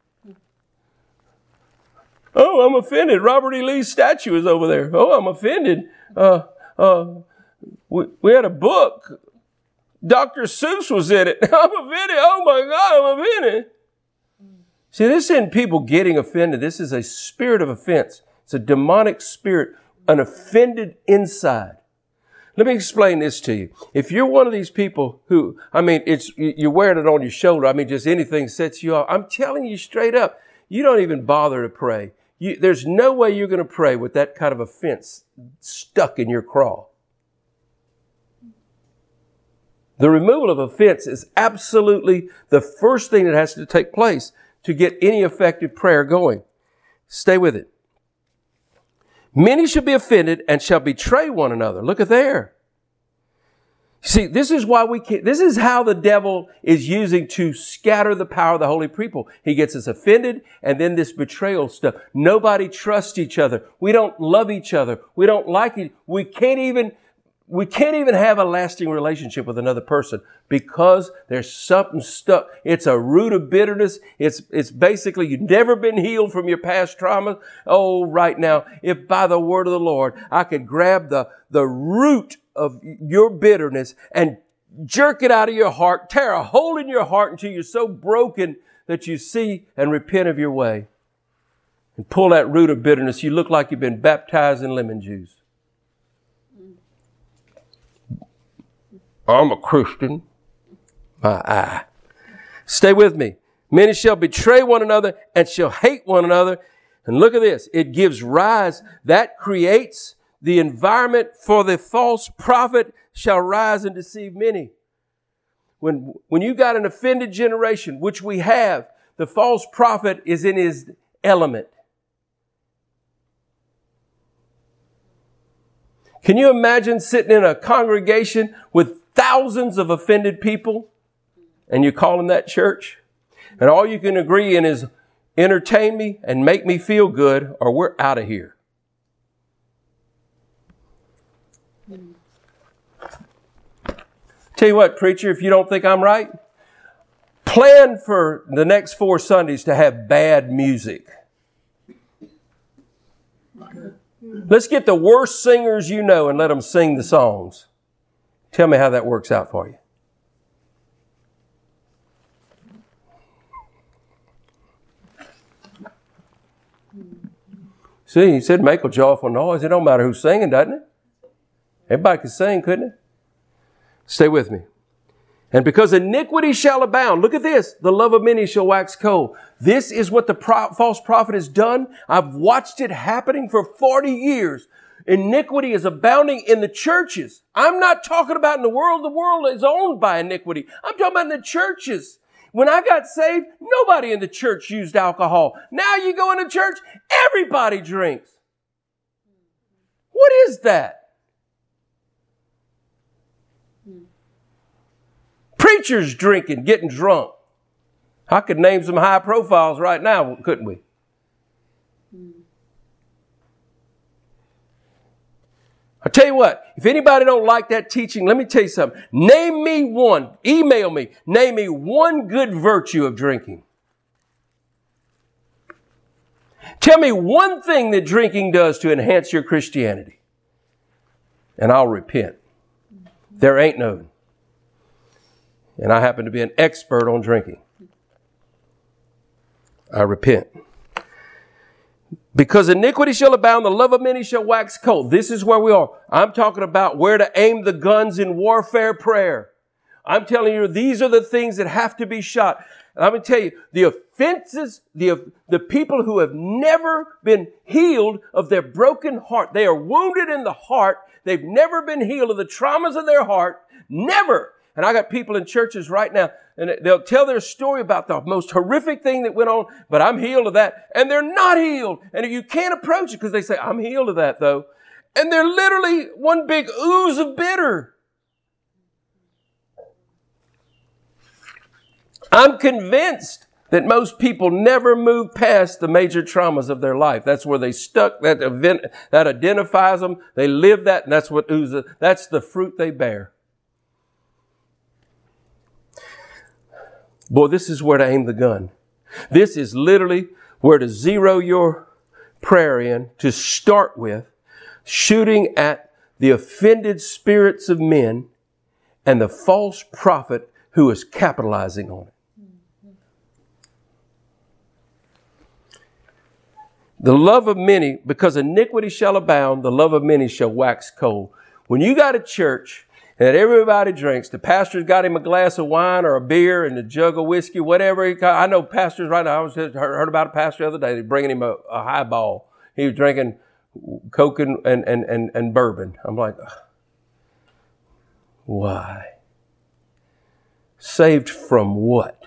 Oh, I'm offended. Robert E. Lee's statue is over there. Oh, I'm offended. Uh, uh, we, we had a book. Doctor Seuss was in it. I'm offended. Oh my God, I'm offended. See, this isn't people getting offended. This is a spirit of offense. It's a demonic spirit, an offended inside. Let me explain this to you. If you're one of these people who, I mean, it's, you're wearing it on your shoulder. I mean, just anything sets you off. I'm telling you straight up, you don't even bother to pray. You, there's no way you're going to pray with that kind of offense stuck in your craw. The removal of offense is absolutely the first thing that has to take place to get any effective prayer going. Stay with it. Many shall be offended and shall betray one another. Look at there. See, this is why we can't, this is how the devil is using to scatter the power of the holy people. He gets us offended and then this betrayal stuff. Nobody trusts each other. We don't love each other. We don't like it. We can't even, we can't even have a lasting relationship with another person because there's something stuck. It's a root of bitterness. It's, it's basically you've never been healed from your past trauma. Oh, right now, if by the word of the Lord, I could grab the, the root of your bitterness and jerk it out of your heart, tear a hole in your heart until you're so broken that you see and repent of your way and pull that root of bitterness. You look like you've been baptized in lemon juice. I'm a Christian. My eye. Stay with me. Many shall betray one another and shall hate one another. And look at this. It gives rise. That creates the environment for the false prophet shall rise and deceive many. When, when you got an offended generation, which we have, the false prophet is in his element. Can you imagine sitting in a congregation with thousands of offended people and you call them that church? And all you can agree in is entertain me and make me feel good or we're out of here. Tell you what, preacher, if you don't think I'm right, plan for the next four Sundays to have bad music. Let's get the worst singers you know and let them sing the songs. Tell me how that works out for you. See, he said make a joyful noise. It don't matter who's singing, doesn't it? Everybody could sing, couldn't it? Stay with me. And because iniquity shall abound, look at this, the love of many shall wax cold. This is what the pro- false prophet has done. I've watched it happening for forty years. Iniquity is abounding in the churches. I'm not talking about in the world. The world is owned by iniquity. I'm talking about in the churches. When I got saved, nobody in the church used alcohol. Now you go into church, everybody drinks. What is that? Preachers drinking, getting drunk. I could name some high profiles right now, couldn't we? I tell you what, if anybody don't like that teaching, let me tell you something. Name me one, email me, name me one good virtue of drinking. Tell me one thing that drinking does to enhance your Christianity. And I'll repent. There ain't none. And I happen to be an expert on drinking. I repent. Because iniquity shall abound, the love of many shall wax cold. This is where we are. I'm talking about where to aim the guns in warfare prayer. I'm telling you, these are the things that have to be shot. And I'm going to tell you, the offenses, the, the people who have never been healed of their broken heart, they are wounded in the heart. They've never been healed of the traumas of their heart. Never. And I got people in churches right now, and they'll tell their story about the most horrific thing that went on, but I'm healed of that. And they're not healed. And you can't approach it because they say, I'm healed of that though. And they're literally one big ooze of bitter. I'm convinced that most people never move past the major traumas of their life. That's where they stuck. That event, that identifies them. They live that, and that's what ooze, that's the fruit they bear. Boy, this is where to aim the gun. This is literally where to zero your prayer in, to start with, shooting at the offended spirits of men and the false prophet who is capitalizing on it. The love of many, because iniquity shall abound, the love of many shall wax cold. When you got a church and everybody drinks, the pastor's got him a glass of wine or a beer and a jug of whiskey, whatever. He, I know pastors right now. I was just heard about a pastor the other day. They're bringing him a, a highball. He was drinking Coke and, and, and, and bourbon. I'm like, why? Saved from what?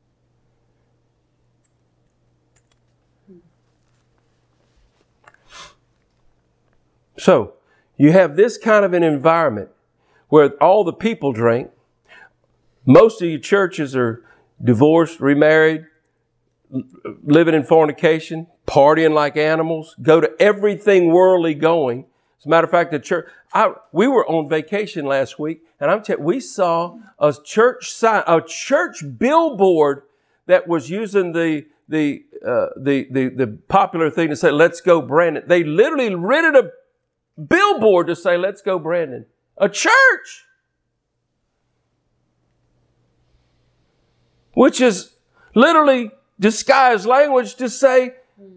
So you have this kind of an environment where all the people drink. Most of your churches are divorced, remarried, living in fornication, partying like animals, go to everything worldly going. As a matter of fact, the church, I, we were on vacation last week, and I'm telling you, we saw a church sign, a church billboard that was using the the uh, the the the popular thing to say, "Let's go, Brandon." They literally rented a billboard to say, "Let's go, Brandon." A church, which is literally disguised language to say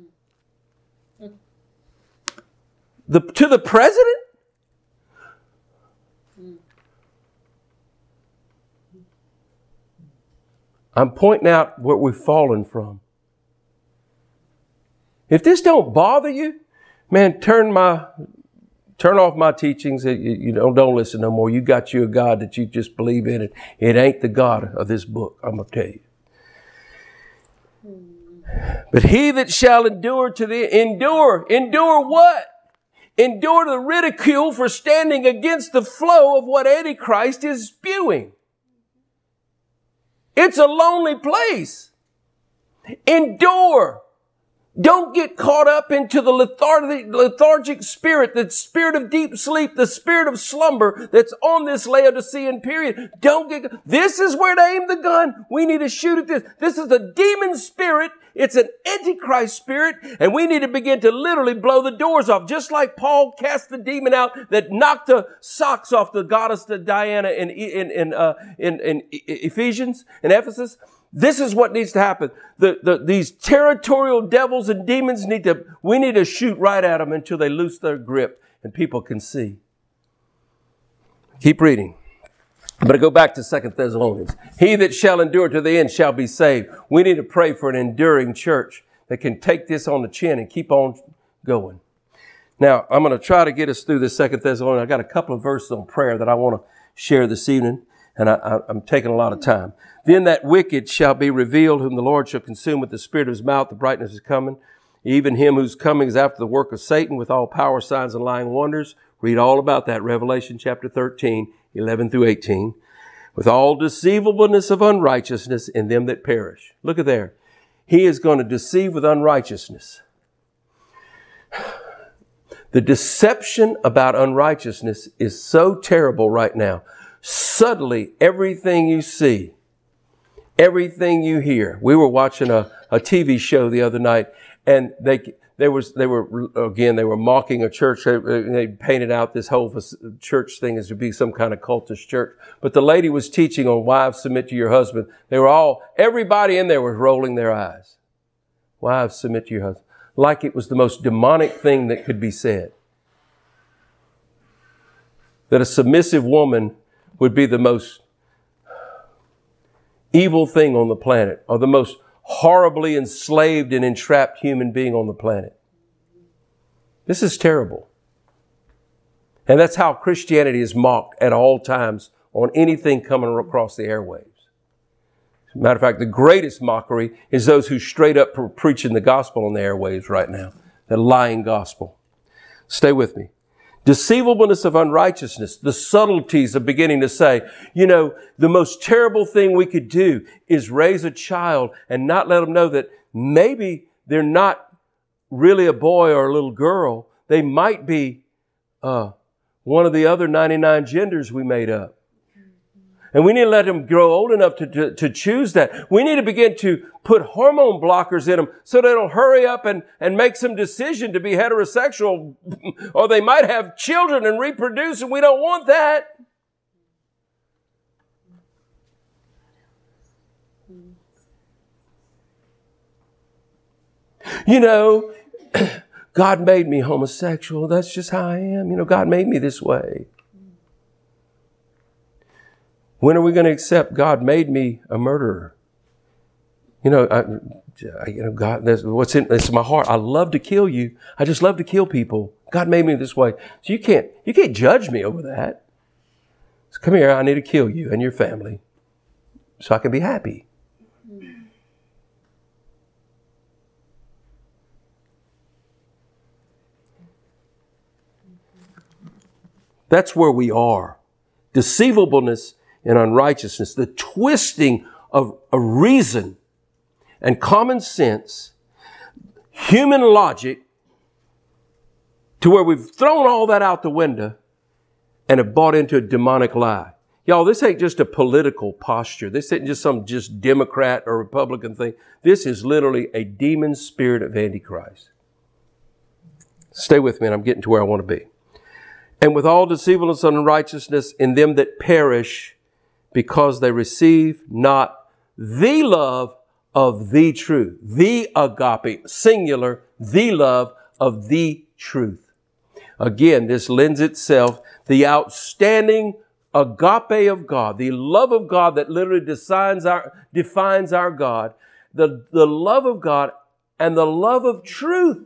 the to the president. I'm pointing out where we've fallen from. If this don't bother you, man, turn my Turn off my teachings. You, you don't, don't listen no more. You got you a God that you just believe in. It. It ain't the God of this book, I'm going to tell you. But he that shall endure to the, endure, endure what? Endure the ridicule for standing against the flow of what Antichrist is spewing. It's a lonely place. Endure. Don't get caught up into the lethargic, lethargic spirit, the spirit of deep sleep, the spirit of slumber that's on this Laodicean period. Don't get, this is where to aim the gun. We need to shoot at this. This is a demon spirit. It's an antichrist spirit, and we need to begin to literally blow the doors off. Just like Paul cast the demon out that knocked the socks off the goddess Diana in, in, in, uh, in, in Ephesians, in Ephesus. This is what needs to happen. The, the, these territorial devils and demons need to, we need to shoot right at them until they loose their grip and people can see. Keep reading. I'm going to go back to Second Thessalonians. He that shall endure to the end shall be saved. We need to pray for an enduring church that can take this on the chin and keep on going. Now, I'm going to try to get us through this Second Thessalonians. I got a couple of verses on prayer that I want to share this evening, and I, I, I'm taking a lot of time. Then that wicked shall be revealed, whom the Lord shall consume with the spirit of his mouth. The brightness is coming. Even him whose coming is after the work of Satan, with all power, signs, and lying wonders. Read all about that, Revelation chapter thirteen, eleven through eighteen. With all deceivableness of unrighteousness in them that perish. Look at there. He is going to deceive with unrighteousness. The deception about unrighteousness is so terrible right now. Suddenly, everything you see, everything you hear. We were watching a, a T V show the other night, and they they was they were again they were mocking a church. They, they painted out this whole church thing as to be some kind of cultist church. But the lady was teaching on wives submit to your husband. They were all everybody in there was rolling their eyes. Wives submit to your husband. like it was the most demonic thing that could be said. That a submissive woman would be the most evil thing on the planet, or the most horribly enslaved and entrapped human being on the planet. This is terrible. And that's how Christianity is mocked at all times on anything coming across the airwaves. As a matter of fact, the greatest mockery is those who straight up are preaching the gospel on the airwaves right now. The lying gospel. Stay with me. Deceivableness of unrighteousness, the subtleties of beginning to say, you know, the most terrible thing we could do is raise a child and not let them know that maybe they're not really a boy or a little girl. They might be uh, one of the other ninety-nine genders we made up. And we need to let them grow old enough to, to, to choose that. We need to begin to put hormone blockers in them so they don't hurry up and, and make some decision to be heterosexual, or they might have children and reproduce, and we don't want that. You know, God made me homosexual. That's just how I am. You know, God made me this way. When are we going to accept God made me a murderer? You know, I, you know, God, that's what's in, it's in my heart. I love to kill you. I just love to kill people. God made me this way. So you can't, you can't judge me over that. So come here. I need to kill you and your family so I can be happy. That's where we are. Deceivableness and unrighteousness, the twisting of a reason and common sense, human logic, to where we've thrown all that out the window and have bought into a demonic lie. Y'all, this ain't just a political posture. This ain't just some just Democrat or Republican thing. This is literally a demon spirit of Antichrist. Stay with me, and I'm getting to where I want to be. And with all deceivableness and unrighteousness in them that perish, because they receive not the love of the truth. The agape, singular, the love of the truth. Again, this lends itself, the outstanding agape of God, the love of God that literally defines our, defines our God, the, the love of God and the love of truth.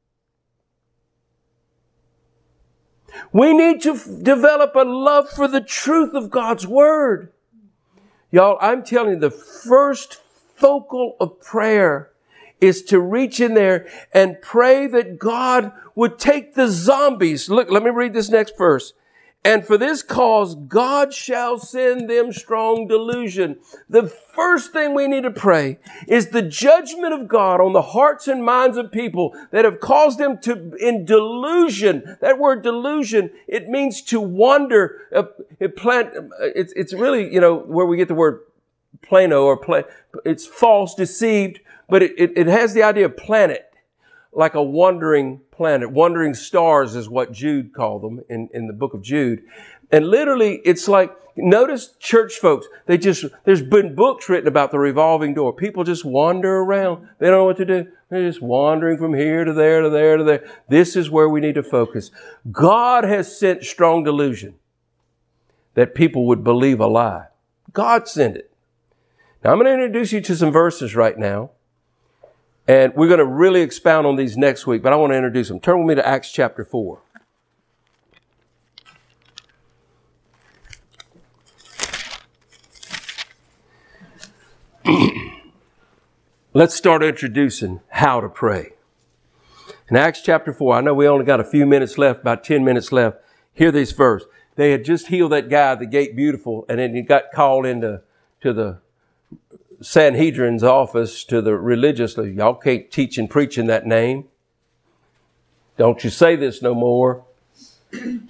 We need to f- develop a love for the truth of God's Word. Y'all, I'm telling you, the first focal of prayer is to reach in there and pray that God would take the zombies. Look, let me read this next verse. And for this cause, God shall send them strong delusion. The first thing we need to pray is the judgment of God on the hearts and minds of people that have caused them to, in delusion. That word delusion, it means to wander. Uh, it plant, it's, it's really, you know, where we get the word plano or play. It's false, deceived, but it, it, it has the idea of planet, like a wandering planet. Wandering stars is what Jude called them in, in the book of Jude. And literally, it's like, notice church folks, they just, there's been books written about the revolving door. People just wander around. They don't know what to do. They're just wandering from here to there to there to there. This is where we need to focus. God has sent strong delusion that people would believe a lie. God sent it. Now, I'm going to introduce you to some verses right now. And we're going to really expound on these next week, but I want to introduce them. Turn with me to Acts chapter four. Let's start introducing how to pray. In Acts chapter four, I know we only got a few minutes left, about ten minutes left. Hear this verse. They had just healed that guy at the Gate Beautiful, and then he got called into to the Sanhedrin's office, to the religious. Y'all can't teach and preach in that name. Don't you say this no more. And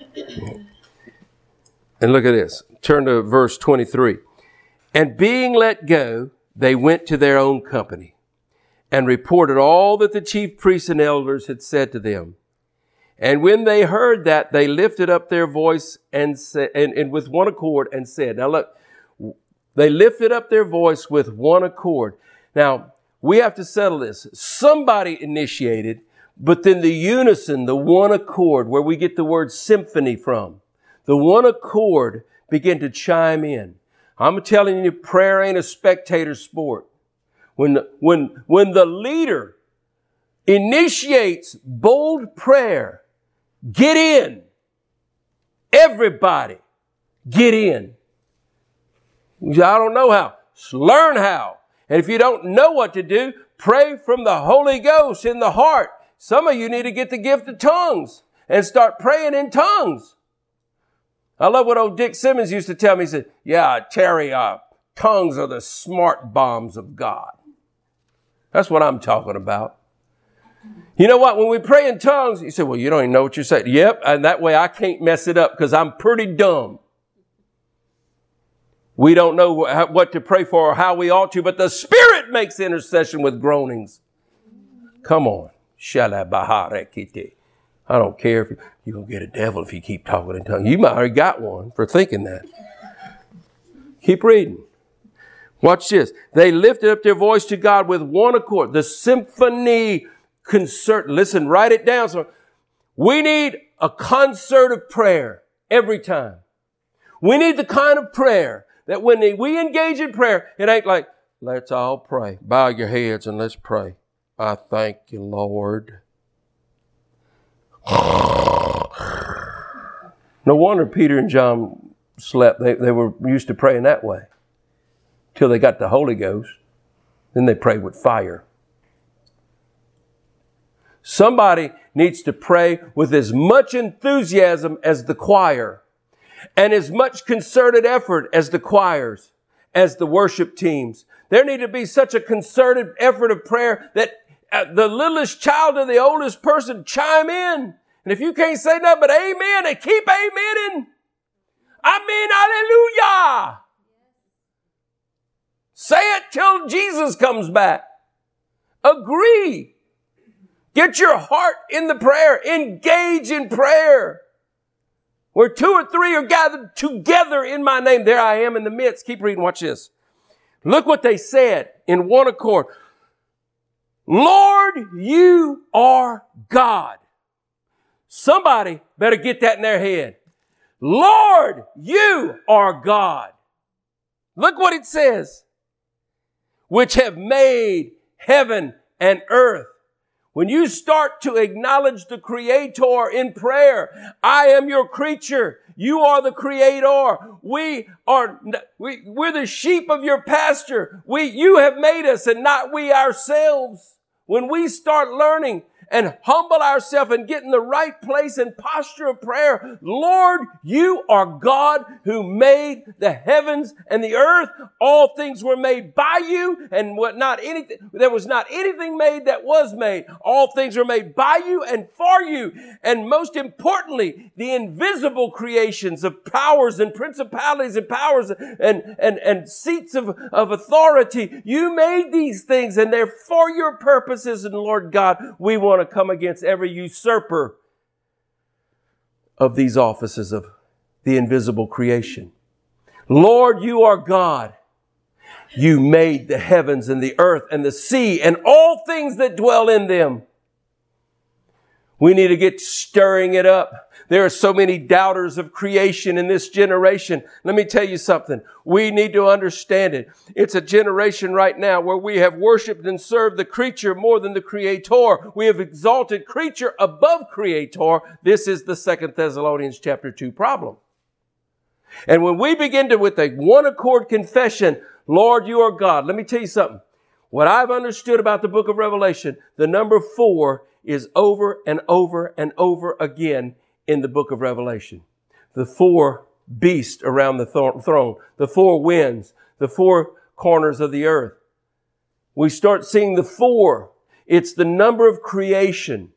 look at this. Turn to verse twenty-three. And being let go, they went to their own company and reported all that the chief priests and elders had said to them. And when they heard that, they lifted up their voice and said, and, and with one accord and said, now look, they lifted up their voice with one accord. Now, we have to settle this. Somebody initiated But then the unison, the one accord, where we get the word symphony from, the one accord begin to chime in. I'm telling you, prayer ain't a spectator sport. When, when, when the leader initiates bold prayer, get in. Everybody, get in. I don't know how. Learn how. And if you don't know what to do, pray from the Holy Ghost in the heart. Some of you need to get the gift of tongues and start praying in tongues. I love what old Dick Simmons used to tell me. He said, yeah, Terry, uh, tongues are the smart bombs of God. That's what I'm talking about. You know what? When we pray in tongues, you say, well, you don't even know what you're saying. Yep, and that way I can't mess it up because I'm pretty dumb. We don't know what to pray for or how we ought to, but the Spirit makes intercession with groanings. Come on. I don't care if you, you're going to get a devil if you keep talking in tongues. You might already got one for thinking that. Keep reading. Watch this. They lifted up their voice to God with one accord. The symphony concert. Listen, write it down. So we need a concert of prayer every time. We need the kind of prayer that when we engage in prayer, it ain't like, let's all pray. Bow your heads and let's pray. I thank you, Lord. No wonder Peter and John slept. They, they were used to praying that way till they got the Holy Ghost. Then they prayed with fire. Somebody needs to pray with as much enthusiasm as the choir and as much concerted effort as the choirs, as the worship teams. There need to be such a concerted effort of prayer that the littlest child and the oldest person chime in. And if you can't say nothing but amen and keep amening, I mean, hallelujah. Say it till Jesus comes back. Agree. Get your heart in the prayer. Engage in prayer. Where two or three are gathered together in my name, there I am in the midst. Keep reading. Watch this. Look what they said in one accord. Lord, you are God. Somebody better get that in their head. Lord, you are God. Look what it says. Which have made heaven and earth. When you start to acknowledge the Creator in prayer, I am your creature. You are the Creator. We are, we, we're the sheep of your pasture. We, you have made us and not we ourselves. When we start learning and humble ourselves and get in the right place and posture of prayer, Lord, you are God who made the heavens and the earth. All things were made by you, and what not anything, there was not anything made that was made. All things were made by you and for you. And most importantly, the invisible creations of powers and principalities and powers and, and, and seats of, of authority. You made these things and they're for your purposes. And Lord God, we want to come against every usurper of these offices of the invisible creation. Lord, you are God. You made the heavens and the earth and the sea and all things that dwell in them. We need to get stirring it up. There are so many doubters of creation in this generation. Let me tell you something. We need to understand it. It's a generation right now where we have worshiped and served the creature more than the Creator. We have exalted creature above Creator. This is the Second Thessalonians chapter two problem. And when we begin to, with a one accord confession, Lord, you are God. Let me tell you something. What I've understood about the book of Revelation, the number four is over and over and over again in the book of Revelation. The four beasts around the th- throne, the four winds, the four corners of the earth. We start seeing the four. It's the number of creation.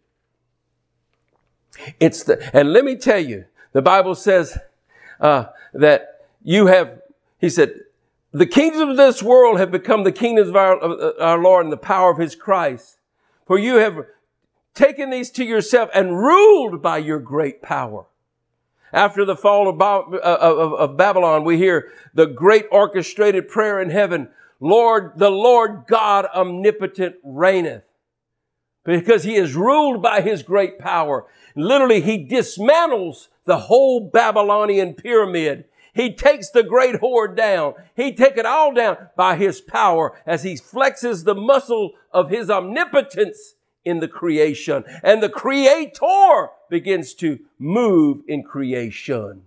It's the, and let me tell you, the Bible says uh, that you have, he said, the kingdoms of this world have become the kingdoms of our, of our Lord and the power of his Christ. For you have taken these to yourself and ruled by your great power. After the fall of, Ba- of, of Babylon, we hear the great orchestrated prayer in heaven. Lord, the Lord God omnipotent reigneth. because he is ruled by his great power. Literally, he dismantles the whole Babylonian pyramid. He takes the great horde down. He takes it all down by his power as he flexes the muscle of his omnipotence in the creation. And the Creator begins to move in creation.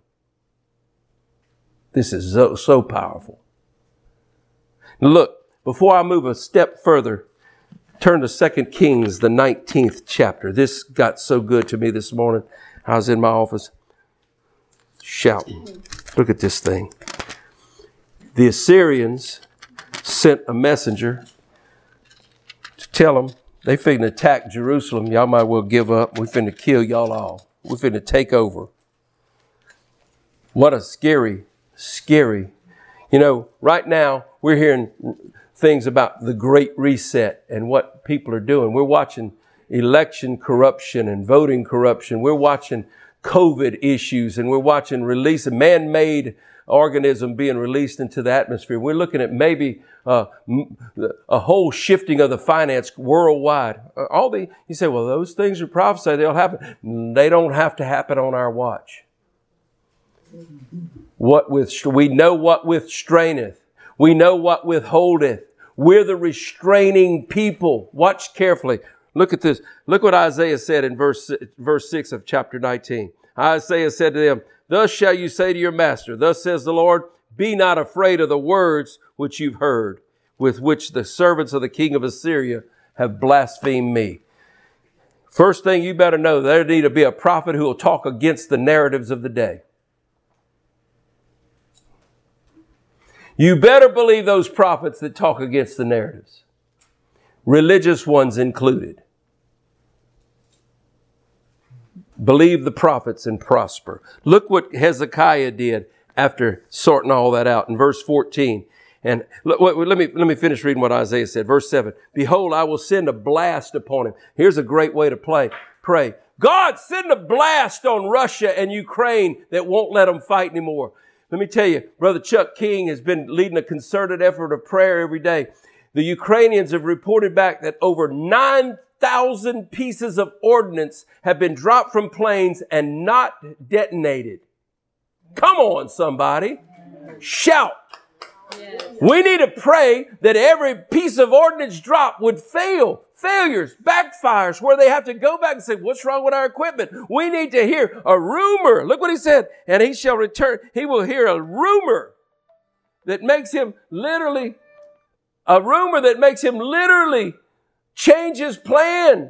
This is so, so powerful. Look, before I move a step further, turn to Second Kings, the nineteenth chapter. This got so good to me this morning. I was in my office shouting. Look at this thing. The Assyrians sent a messenger to tell them they finna attack Jerusalem. Y'all might well give up. We finna kill y'all all. We finna take over. What a scary, scary. You know, right now we're hearing things about the Great Reset and what people are doing. We're watching election corruption and voting corruption. We're watching COVID issues, and we're watching release a man-made organism being released into the atmosphere. We're looking at maybe uh, a whole shifting of the finance worldwide. All the you say, well, those things are prophesied; they'll happen. They don't have to happen on our watch. What with we know what withstraineth, we know what withholdeth. We're the restraining people. Watch carefully. Look at this. Look what Isaiah said in verse, verse six of chapter nineteen. Isaiah said to them, thus shall you say to your master, thus says the Lord, be not afraid of the words which you've heard, with which the servants of the king of Assyria have blasphemed me. First thing you better know, there need to be a prophet who will talk against the narratives of the day. You better believe those prophets that talk against the narratives. Religious ones included. Believe the prophets and prosper. Look what Hezekiah did after sorting all that out in verse fourteen. And let, let me, let me finish reading what Isaiah said. Verse seven. Behold, I will send a blast upon him. Here's a great way to play. Pray. God, send a blast on Russia and Ukraine that won't let them fight anymore. Let me tell you, Brother Chuck King has been leading a concerted effort of prayer every day. The Ukrainians have reported back that over nine thousand pieces of ordnance have been dropped from planes and not detonated. Come on, somebody. Shout. Yes. We need to pray that every piece of ordnance dropped would fail. Failures, backfires, where they have to go back and say, what's wrong with our equipment? We need to hear a rumor. Look what he said. And he shall return. He will hear a rumor that makes him literally, a rumor that makes him literally change his plan.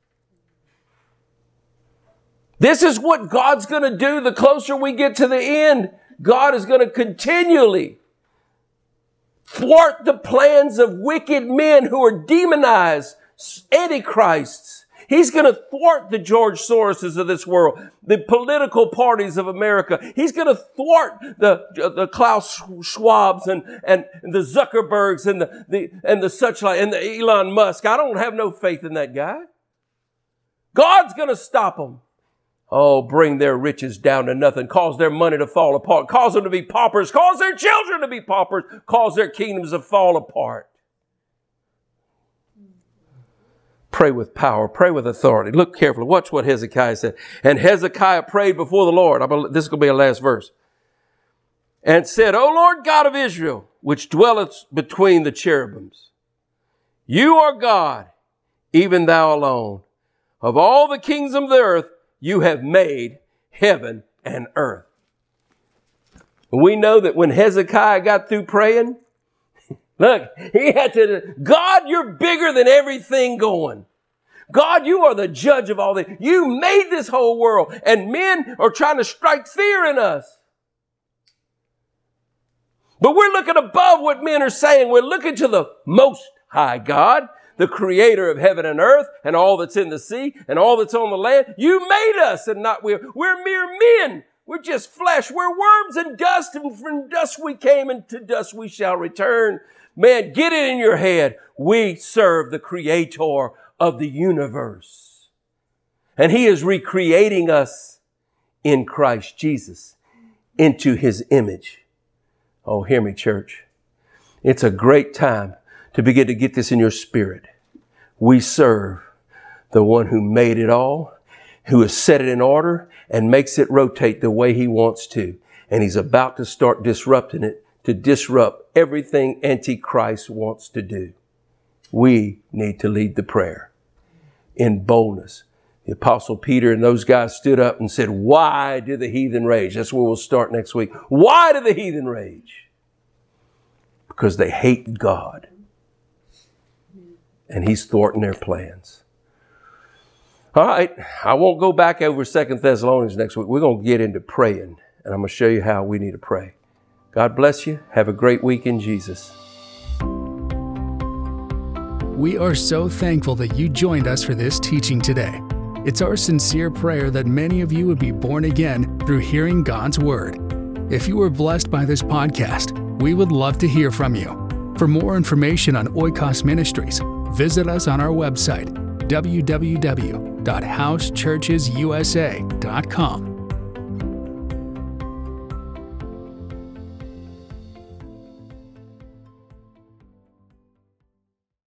This is what God's going to do the closer we get to the end. God is going to continually thwart the plans of wicked men who are demonized, antichrists. He's going to thwart the George Soroses of this world, the political parties of America. He's going to thwart the, the Klaus Schwabs and, and the Zuckerbergs and the, the, and the such like, and the Elon Musk. I don't have no faith in that guy. God's going to stop them. Oh, bring their riches down to nothing. Cause their money to fall apart. Cause them to be paupers. Cause their children to be paupers. Cause their kingdoms to fall apart. Pray with power. Pray with authority. Look carefully. Watch what Hezekiah said. And Hezekiah prayed before the Lord. This is going to be our last verse. And said, O Lord God of Israel, which dwelleth between the cherubims, you are God, even thou alone. Of all the kings of the earth, you have made heaven and earth. We know that when Hezekiah got through praying, look, he had to, God, you're bigger than everything going. God, you are the judge of all this. You made this whole world, and men are trying to strike fear in us. But we're looking above what men are saying. We're looking to the Most High God, the creator of heaven and earth and all that's in the sea and all that's on the land. You made us and not we're, we're mere men. We're just flesh. We're worms and dust, and from dust we came and to dust we shall return. Man, get it in your head. We serve the creator of the universe. And he is recreating us in Christ Jesus into his image. Oh, hear me, church. It's a great time to begin to get this in your spirit. We serve the one who made it all, who has set it in order and makes it rotate the way he wants to. And he's about to start disrupting it to disrupt everything Antichrist wants to do. We need to lead the prayer in boldness. The Apostle Peter and those guys stood up and said, why do the heathen rage? That's where we'll start next week. Why do the heathen rage? Because they hate God. And he's thwarting their plans. All right. I won't go back over Second Thessalonians next week. We're going to get into praying. And I'm going to show you how we need to pray. God bless you. Have a great week in Jesus. We are so thankful that you joined us for this teaching today. It's our sincere prayer that many of you would be born again through hearing God's Word. If you were blessed by this podcast, we would love to hear from you. For more information on Oikos Ministries, visit us on our website, w w w dot house churches u s a dot com.